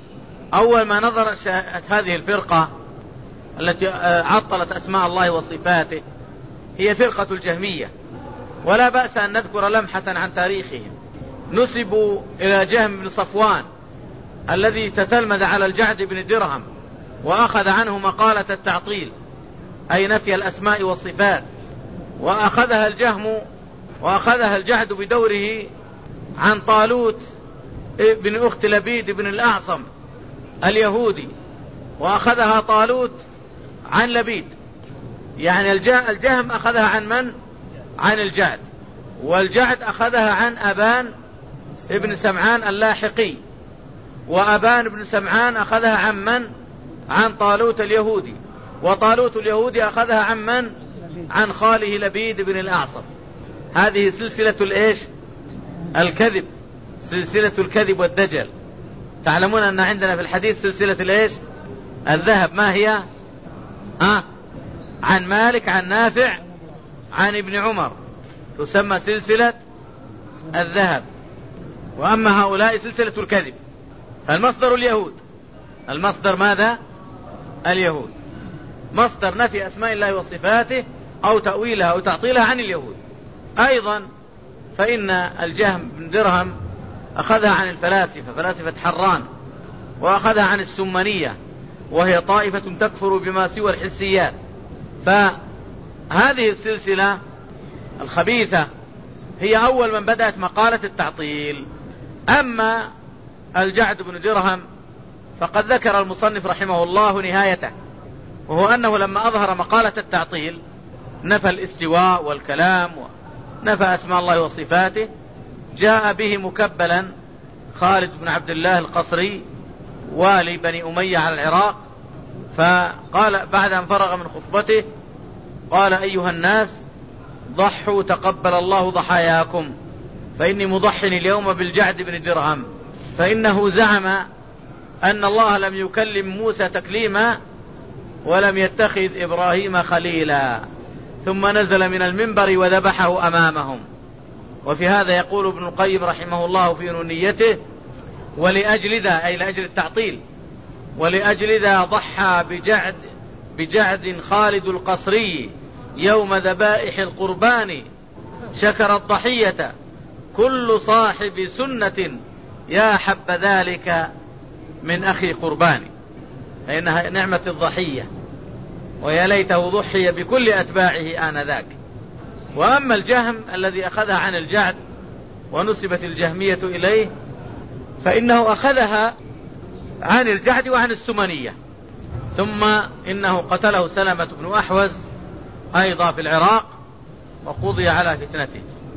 أول ما نظرت هذه الفرقة التي عطلت أسماء الله وصفاته هي فرقة الجهمية. ولا بأس أن نذكر لمحة عن تاريخهم. نسبوا إلى جهم بن صفوان الذي تتلمذ على الجعد بن درهم وأخذ عنه مقالة التعطيل، أي نفي الأسماء والصفات، وأخذها الجهم وأخذها الجعد بدوره عن طالوت بن أخت لبيد بن الأعصم اليهودي، وأخذها طالوت عن لبيد، يعني الجهم أخذها عن من؟ عن الجعد، والجعد أخذها عن أبان ابن سمعان اللاحقي، وأبان ابن سمعان أخذها عن من؟ عن طالوت اليهودي، وطالوت اليهودي أخذها عن من؟ عن خاله لبيد بن الأعصم. هذه سلسلة الإيش؟ الكذب، سلسلة الكذب والدجل. تعلمون أن عندنا في الحديث سلسلة الإيش؟ الذهب. ما هي؟ ها؟ عن مالك عن نافع عن ابن عمر، تسمى سلسلة الذهب. وأما هؤلاء سلسلة الكذب. فالمصدر اليهود، المصدر ماذا؟ اليهود، مصدر نفي أسماء الله وصفاته أو تأويلها أو تعطيلها عن اليهود. أيضا فإن الجهم بن درهم أخذها عن الفلاسفة، فلاسفة حران، وأخذها عن السمنية، وهي طائفة تكفر بما سوى الحسيات. فهذه السلسلة الخبيثة هي أول من بدأت مقالة التعطيل. أما الجعد بن درهم فقد ذكر المصنف رحمه الله نهايته، وهو أنه لما أظهر مقالة التعطيل نفى الاستواء والكلام ونفى أسماء الله وصفاته، جاء به مكبلا خالد بن عبد الله القصري والي بني أمية على العراق، فقال بعد أن فرغ من خطبته قال: أيها الناس ضحوا تقبل الله ضحاياكم، فإني مضح اليوم بالجعد بن درهم، فإنه زعم أن الله لم يكلم موسى تكليما ولم يتخذ إبراهيم خليلا، ثم نزل من المنبر وذبحه أمامهم. وفي هذا يقول ابن القيم رحمه الله في نونيته: ولأجل ذا، أي لأجل التعطيل، ولأجل ذا ضحى بجعد بجعد خالد القصري يوم ذبائح القربان، شكر الضحية كل صاحب سنة يا حب ذلك من أخي قربان. فإنها نعمة الضحية، ويا ليته ضحي بكل أتباعه آنذاك. وأما الجهم الذي أخذها عن الجعد ونسبت الجهمية إليه، فإنه أخذها عن الجعد وعن السمنية، ثم إنه قتله سلمة بن أحوز أيضا في العراق وقضي على فتنته.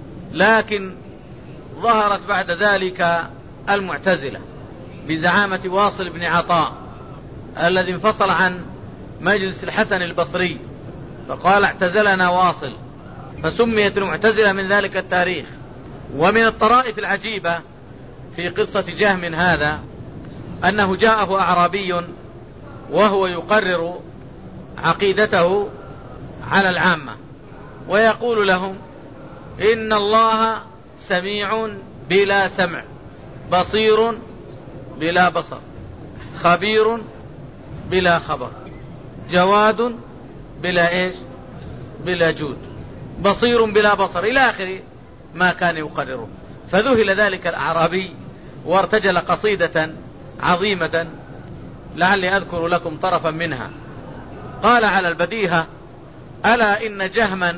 لكن ظهرت بعد ذلك المعتزلة بزعامة واصل بن عطاء الذي انفصل عن مجلس الحسن البصري، فقال: اعتزلنا واصل، فسميت المعتزلة من ذلك التاريخ. ومن الطرائف العجيبة في قصة جهم هذا أنه جاءه أعرابي وهو يقرر عقيدته على العامة، ويقول لهم: إن الله سميع بلا سمع، بصير بلا بصر، خبير بلا خبر، جواد بلا إيش بلا جود، بصير بلا بصر، إلى آخر ما كان يقرره. فذهل ذلك الأعرابي وارتجل قصيدة عظيمة لعلي أذكر لكم طرفا منها. قال على البديهة: ألا إن جهما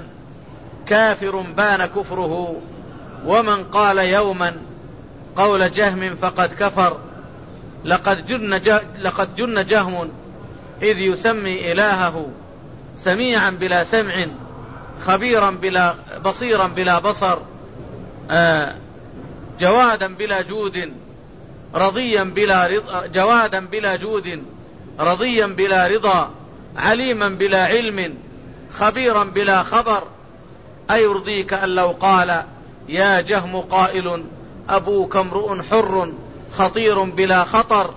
كافر بان كفره، ومن قال يوما قول جهم فقد كفر، لقد جن, لقد جن جهم إذ يسمي إلهه، سميعا بلا سمع، خبيرا بلا بصيرا بلا بصر، آه جوادا بلا جود رضيا بلا رضا، جوادا بلا جود رضيا بلا رضا، عليما بلا علم، خبيرا بلا خبر. أيرضيك أن لو قال يا جهم قائل أبوك امرؤ حر، خطير بلا خطر،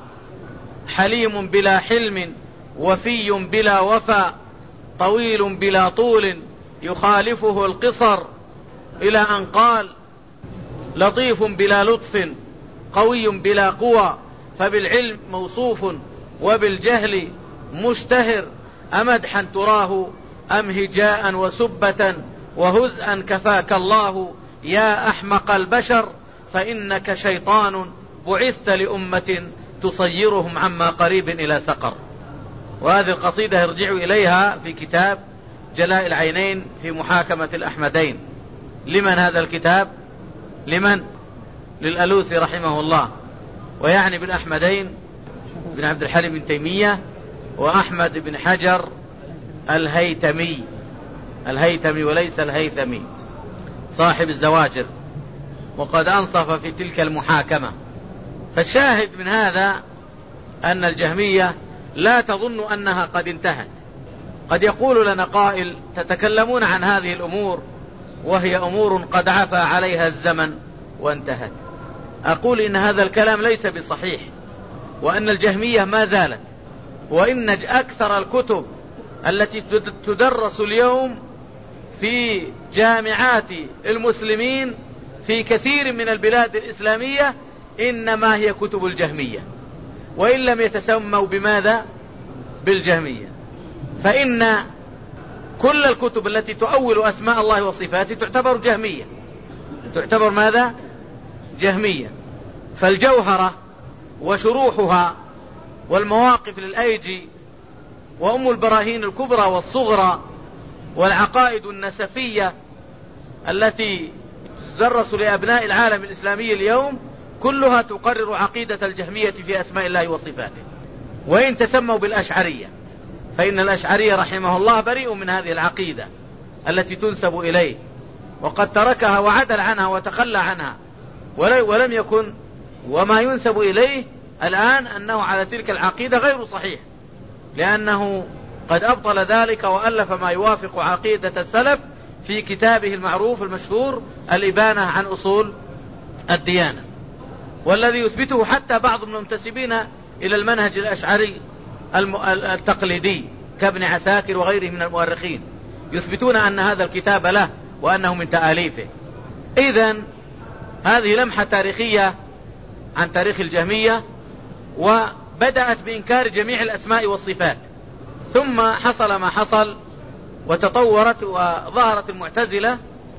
حليم بلا حلم، وفي بلا وفا، طويل بلا طول، يخالفه القصر، إلى أن قال لطيف بلا لطف، قوي بلا قوى، فبالعلم موصوف وبالجهل مشتهر، أمدحا تراه أم هجاء وسبة، وهزءا كفاك الله يا أحمق البشر، فإنك شيطان بعثت لأمة تصيرهم عما قريب إلى سقر. وهذه القصيدة يرجع إليها في كتاب جلاء العينين في محاكمة الأحمدين. لمن هذا الكتاب؟ لمن؟ للألوسي رحمه الله، ويعني بالأحمدين بن عبد الحليم بن تيمية وأحمد بن حجر الهيتمي، الهيتمي وليس الهيثمي، صاحب الزواجر، وقد أنصف في تلك المحاكمة. فالشاهد من هذا أن الجهمية لا تظن أنها قد انتهت. قد يقول لنا قائل: تتكلمون عن هذه الأمور وهي أمور قد عفى عليها الزمن وانتهت. أقول إن هذا الكلام ليس بصحيح، وأن الجهمية ما زالت، وإن أكثر الكتب التي تدرس اليوم في جامعات المسلمين في كثير من البلاد الإسلامية إنما هي كتب الجهمية، وإن لم يتسموا بماذا؟ بالجهمية. فإن كل الكتب التي تؤول أسماء الله وصفاته تعتبر جهمية، تعتبر ماذا؟ جهمية. فالجوهرة وشروحها والمواقف للأيجي وأم البراهين الكبرى والصغرى والعقائد النسفية التي تدرس لأبناء العالم الإسلامي اليوم كلها تقرر عقيدة الجهمية في أسماء الله وصفاته. وإن تسموا بالأشعرية، فإن الأشعرية رحمه الله بريء من هذه العقيدة التي تنسب إليه، وقد تركها وعدل عنها وتخلى عنها، ولم يكن وما ينسب إليه الآن أنه على تلك العقيدة غير صحيح، لأنه قد أبطل ذلك وألف ما يوافق عقيدة السلف في كتابه المعروف المشهور الإبانة عن أصول الديانة، والذي يثبته حتى بعض المنتسبين إلى المنهج الأشعري التقليدي كابن عساكر وغيره من المؤرخين، يثبتون أن هذا الكتاب له وأنه من تآليفه. إذن هذه لمحة تاريخية عن تاريخ الجهمية، وبدأت بإنكار جميع الأسماء والصفات، ثم حصل ما حصل وتطورت وظهرت المعتزلة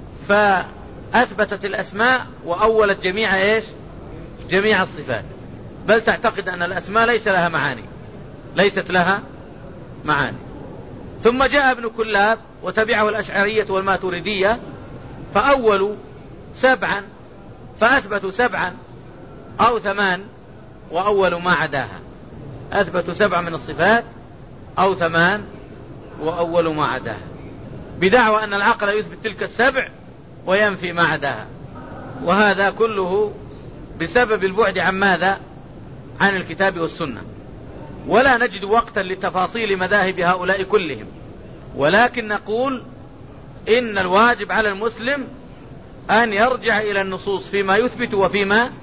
فأثبتت الأسماء وأولت جميع إيش؟ جميع الصفات، بل تعتقد أن الأسماء ليس لها معاني، ليست لها معاني. ثم جاء ابن كلاب وتبعه الأشعرية والماتريدية فأولوا سبعا، فأثبتوا سبعا أو ثمان وأولوا ما عداها، أثبتوا سبعا من الصفات أو ثمان وأولوا ما عداها، بدعوى أن العقل يثبت تلك السبع وينفي ما عداها، وهذا كله بسبب البعد عن ماذا؟ عن الكتاب والسنة. ولا نجد وقتا لتفاصيل مذاهب هؤلاء كلهم، ولكن نقول إن الواجب على المسلم أن يرجع إلى النصوص فيما يثبت وفيما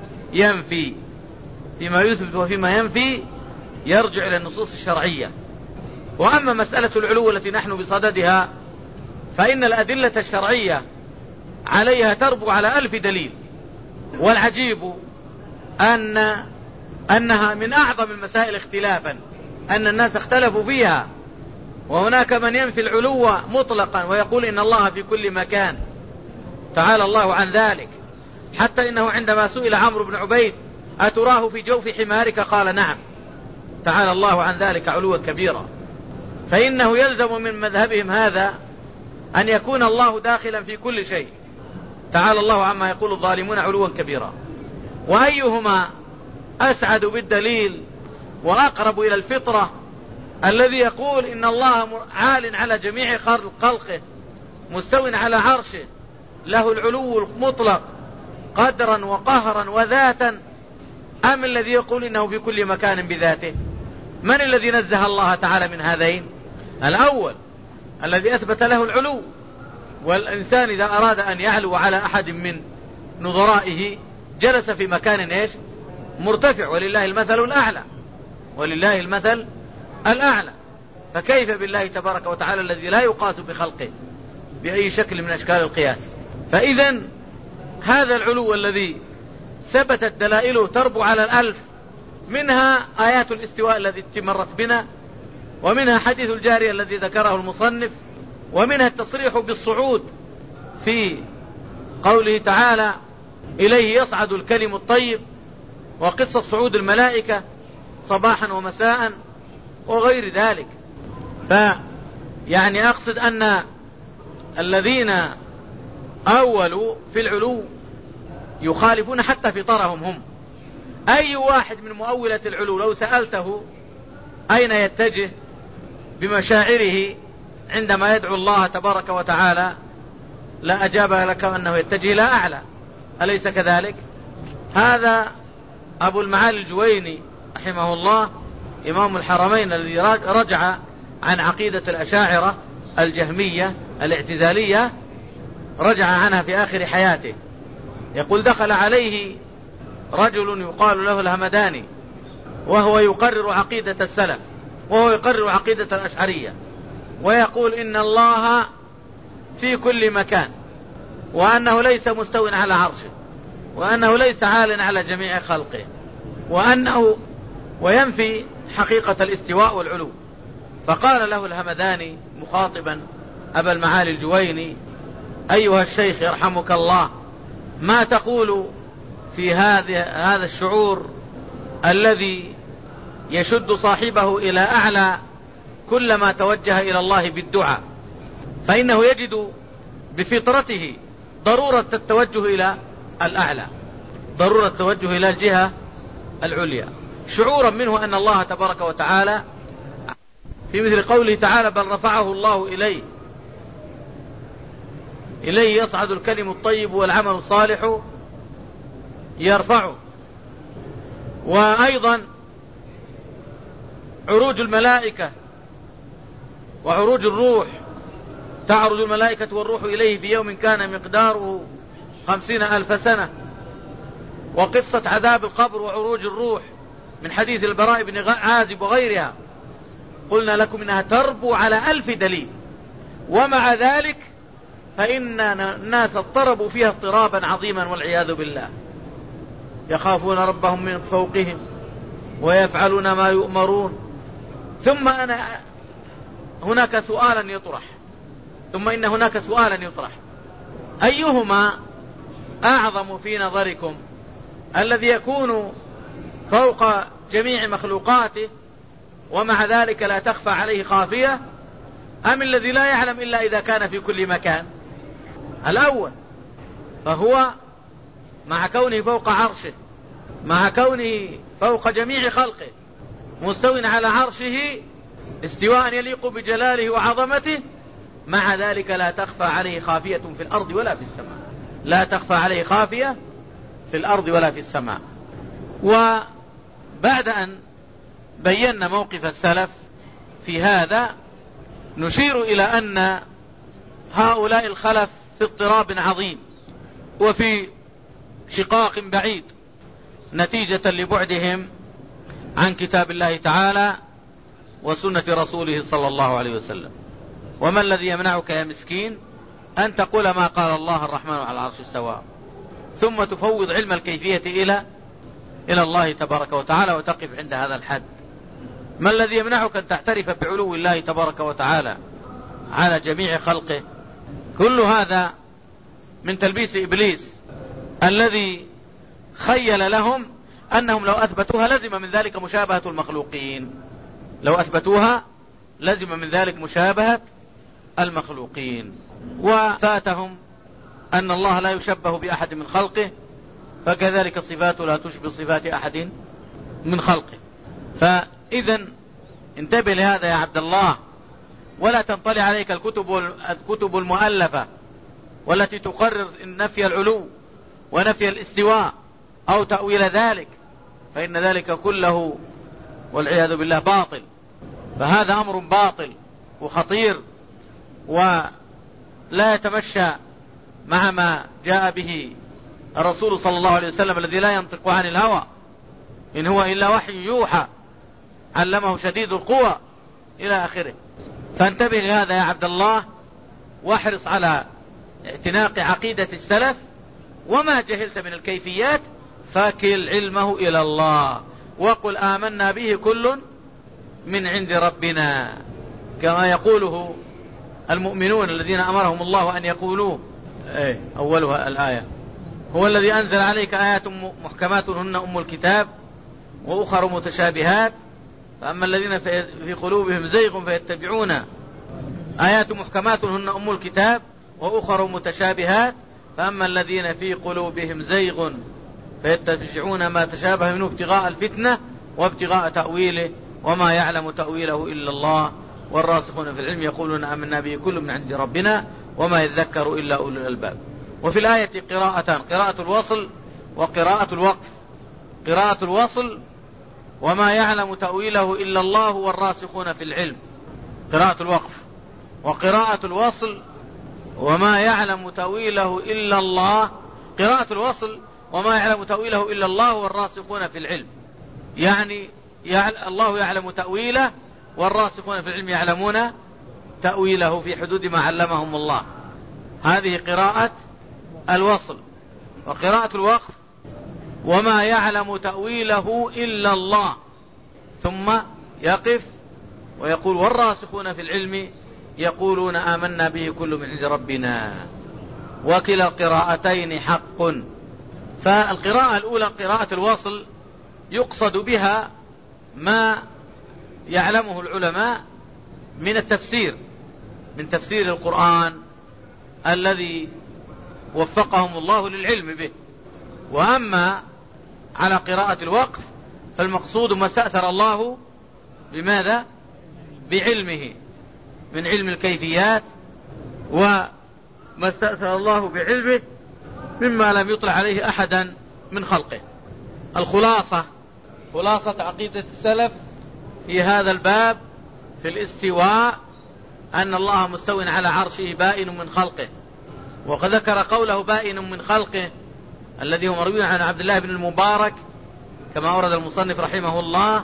ينفي، فيما يثبت وفيما ينفي يرجع إلى النصوص الشرعية. وأما مسألة العلو التي نحن بصددها فإن الأدلة الشرعية عليها تربو على ألف دليل، والعجيب أن أنها من أعظم المسائل اختلافا، أن الناس اختلفوا فيها، وهناك من ينفي العلو مطلقا ويقول إن الله في كل مكان، تعالى الله عن ذلك، حتى إنه عندما سئل عمرو بن عبيد أتراه في جوف حمارك قال نعم، تعالى الله عن ذلك علوا كبيرا. فإنه يلزم من مذهبهم هذا أن يكون الله داخلا في كل شيء، تعالى الله عما يقول الظالمون علوا كبيرا. وأيهما أسعد بالدليل وأقرب إلى الفطرة الذي يقول إن الله عال على جميع خلقه مستو على عرشه له العلو المطلق قدرا وقهرا وذاتا، أم الذي يقول إنه في كل مكان بذاته؟ من الذي نزه الله تعالى من هذين؟ الأول الذي أثبت له العلو، والإنسان إذا أراد أن يعلو على أحد من نظرائه جلس في مكان إيش؟ مرتفع، ولله المثل الأعلى، ولله المثل الأعلى، فكيف بالله تبارك وتعالى الذي لا يقاس بخلقه بأي شكل من أشكال القياس؟ فإذا هذا العلو الذي ثبتت دلائله تربو على الألف، منها آيات الاستواء التي مرت بنا، ومنها حديث الجارية الذي ذكره المصنف، ومنها التصريح بالصعود في قوله تعالى إليه يصعد الكلم الطيب، وقصة صعود الملائكة صباحا ومساء وغير ذلك. فيعني أقصد أن الذين أولوا في العلو يخالفون حتى فطرهم هم. أي واحد من مؤولة العلو لو سألته أين يتجه بمشاعره عندما يدعو الله تبارك وتعالى لا أجاب لك أنه يتجه إلى أعلى، أليس كذلك؟ هذا أبو المعالي الجويني رحمه الله إمام الحرمين الذي رجع عن عقيدة الأشاعرة الجهمية الاعتزالية، رجع عنها في آخر حياته، يقول دخل عليه رجل يقال له الهمداني وهو يقرر عقيدة السلف، وهو يقرر عقيدة الأشعرية، ويقول إن الله في كل مكان، وأنه ليس مستو على عرشه، وأنه ليس عال على جميع خلقه، وأنه وينفي حقيقة الاستواء والعلو. فقال له الهمداني مخاطبا أبا المعالي الجويني أيها الشيخ يرحمك الله، ما تقول في هذا هذا الشعور الذي يشد صاحبه إلى أعلى كلما توجه إلى الله بالدعاء، فإنه يجد بفطرته ضرورة التوجه إلى الأعلى، ضرورة التوجه إلى الجهة العليا، شعورا منه أن الله تبارك وتعالى في مثل قوله تعالى بل رفعه الله إليه إليه يصعد الكلم الطيب والعمل الصالح يرفعه. وأيضا عروج الملائكة وعروج الروح، تعرج الملائكة والروح إليه في يوم كان مقداره خمسين ألف سنة. وقصة عذاب القبر وعروج الروح من حديث البراء بن عازب وغيرها، قلنا لكم إنها تربو على ألف دليل، ومع ذلك فإن الناس اضطربوا فيها اضطرابا عظيما والعياذ بالله، يخافون ربهم من فوقهم ويفعلون ما يؤمرون. ثم أنا هناك سؤالا يطرح ثم إن هناك سؤالا يطرح أيهما أعظم في نظركم، الذي يكون فوق جميع مخلوقاته ومع ذلك لا تخفى عليه خافية، أم الذي لا يعلم إلا إذا كان في كل مكان؟ الأول، فهو مع كونه فوق عرشه، مع كونه فوق جميع خلقه، مستو على عرشه استواء يليق بجلاله وعظمته، مع ذلك لا تخفى عليه خافية في الأرض ولا في السماء، لا تخفى عليه خافية في الأرض ولا في السماء. وبعد أن بينا موقف السلف في هذا، نشير إلى أن هؤلاء الخلف في اضطراب عظيم وفي شقاق بعيد نتيجة لبعدهم عن كتاب الله تعالى وسنة رسوله صلى الله عليه وسلم. وما الذي يمنعك يا مسكين أن تقول ما قال الله الرحمن على العرش استوى، ثم تفوض علم الكيفية إلى إلى الله تبارك وتعالى وتقف عند هذا الحد؟ ما الذي يمنعك أن تعترف بعلو الله تبارك وتعالى على جميع خلقه؟ كل هذا من تلبيس إبليس الذي خيل لهم أنهم لو أثبتوها لزم من ذلك مشابهة المخلوقين، لو أثبتوها لزم من ذلك مشابهة المخلوقين. وفاتهم أن الله لا يشبه بأحد من خلقه، فكذلك صفاته لا تشبه صفات أحد من خلقه. فإذا انتبه لهذا يا عبد الله، ولا تنطلع عليك الكتب الكتب المؤلفة والتي تقرر نفي العلو ونفي الاستواء أو تأويل ذلك، فإن ذلك كله والعياذ بالله باطل. فهذا أمر باطل وخطير ولا يتمشى مع ما جاء به الرسول صلى الله عليه وسلم الذي لا ينطق عن الهوى، إن هو إلا وحي يوحى علمه شديد القوى إلى آخره. فانتبه لهذا يا عبد الله، واحرص على اعتناق عقيدة السلف، وما جهلت من الكيفيات فاكل علمه إلى الله، وقل آمنا به كل من عند ربنا، كما يقوله المؤمنون الذين أمرهم الله أن يقولوا. ايه أولها الآية: هو الذي أنزل عليك آيات محكمات هن أم الكتاب وأخر متشابهات فأما الذين في قلوبهم زيغ فيتبعون آيات محكمات هن أم الكتاب وأخر متشابهات فأما الذين في قلوبهم زيغ فيتبعون ما تشابه منه ابتغاء الفتنة وابتغاء تأويله وما يعلم تأويله إلا الله والراسخون في العلم يقولون آمنا به كل من عند ربنا وما يذكر إلا أولو الألباب. وفي الآية قراءتان: قراءة الوصل وقراءة الوقف. قراءة الوصل: وما يعلم تأويله إلا الله والراسخون في العلم، قراءة الوقف. وقراءة الوصل: وما يعلم تأويله إلا الله. قراءة الوصل: وما يعلم تأويله إلا الله والراسخون في العلم، يعني الله يعلم تأويله والراسخون في العلم يعلمون تأويله في حدود ما علمهم الله. هذه قراءة الوصل. وقراءة الوقف: وما يعلم تأويله إلا الله، ثم يقف ويقول والراسخون في العلم يقولون آمنا به كل من عند ربنا. وكلا القراءتين حق. فالقراءة الأولى قراءة الوصل يقصد بها ما يعلمه العلماء من التفسير، من تفسير القرآن الذي وفقهم الله للعلم به. وأما على قراءة الوقف فالمقصود ما استأثر الله بماذا؟ بعلمه من علم الكيفيات، وما استأثر الله بعلمه مما لم يطلع عليه أحدا من خلقه. الخلاصة، خلاصة عقيدة السلف في هذا الباب في الاستواء أن الله مستو على عرشه بائن من خلقه. وقد ذكر قوله بائن من خلقه الذي هو مروي عن عبد الله بن المبارك كما أورد المصنف رحمه الله،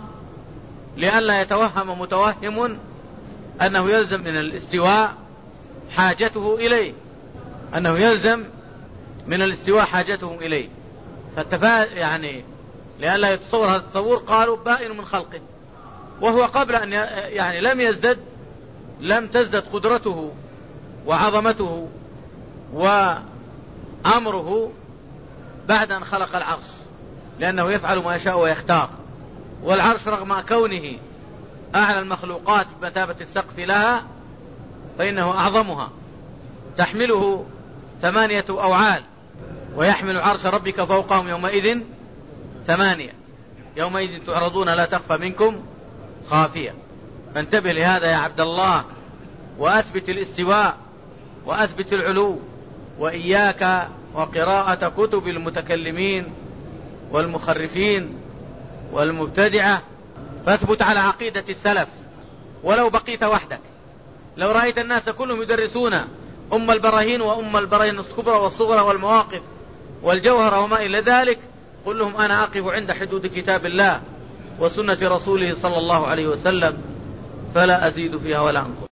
لئلا يتوهم متوهم أنه يلزم من الاستواء حاجته إليه، أنه يلزم من الاستواء حاجتهم إليه، فالتفا يعني لئلا يتصور هذا التصور قالوا بائن من خلقه، وهو قبل أن يعني لم يزدد لم تزدد قدرته وعظمته وأمره بعد أن خلق العرش، لأنه يفعل ما يشاء ويختار. والعرش رغم كونه أعلى المخلوقات بمثابة السقف لها فإنه أعظمها، تحمله ثمانية أوعال، ويحمل عرش ربك فوقهم يومئذ ثمانية، يومئذ تعرضون لا تخفى منكم خافية. فانتبه لهذا يا عبد الله، وأثبت الاستواء وأثبت العلو، وإياك وقراءة كتب المتكلمين والمخرفين والمبتدعة، فاثبت على عقيدة السلف ولو بقيت وحدك. لو رأيت الناس كلهم يدرسون أم البراهين وأم البراهين الكبرى والصغرى والمواقف والجوهر وما إلى ذلك، قل لهم أنا أقف عند حدود كتاب الله وسنة رسوله صلى الله عليه وسلم، فلا أزيد فيها ولا أنقص.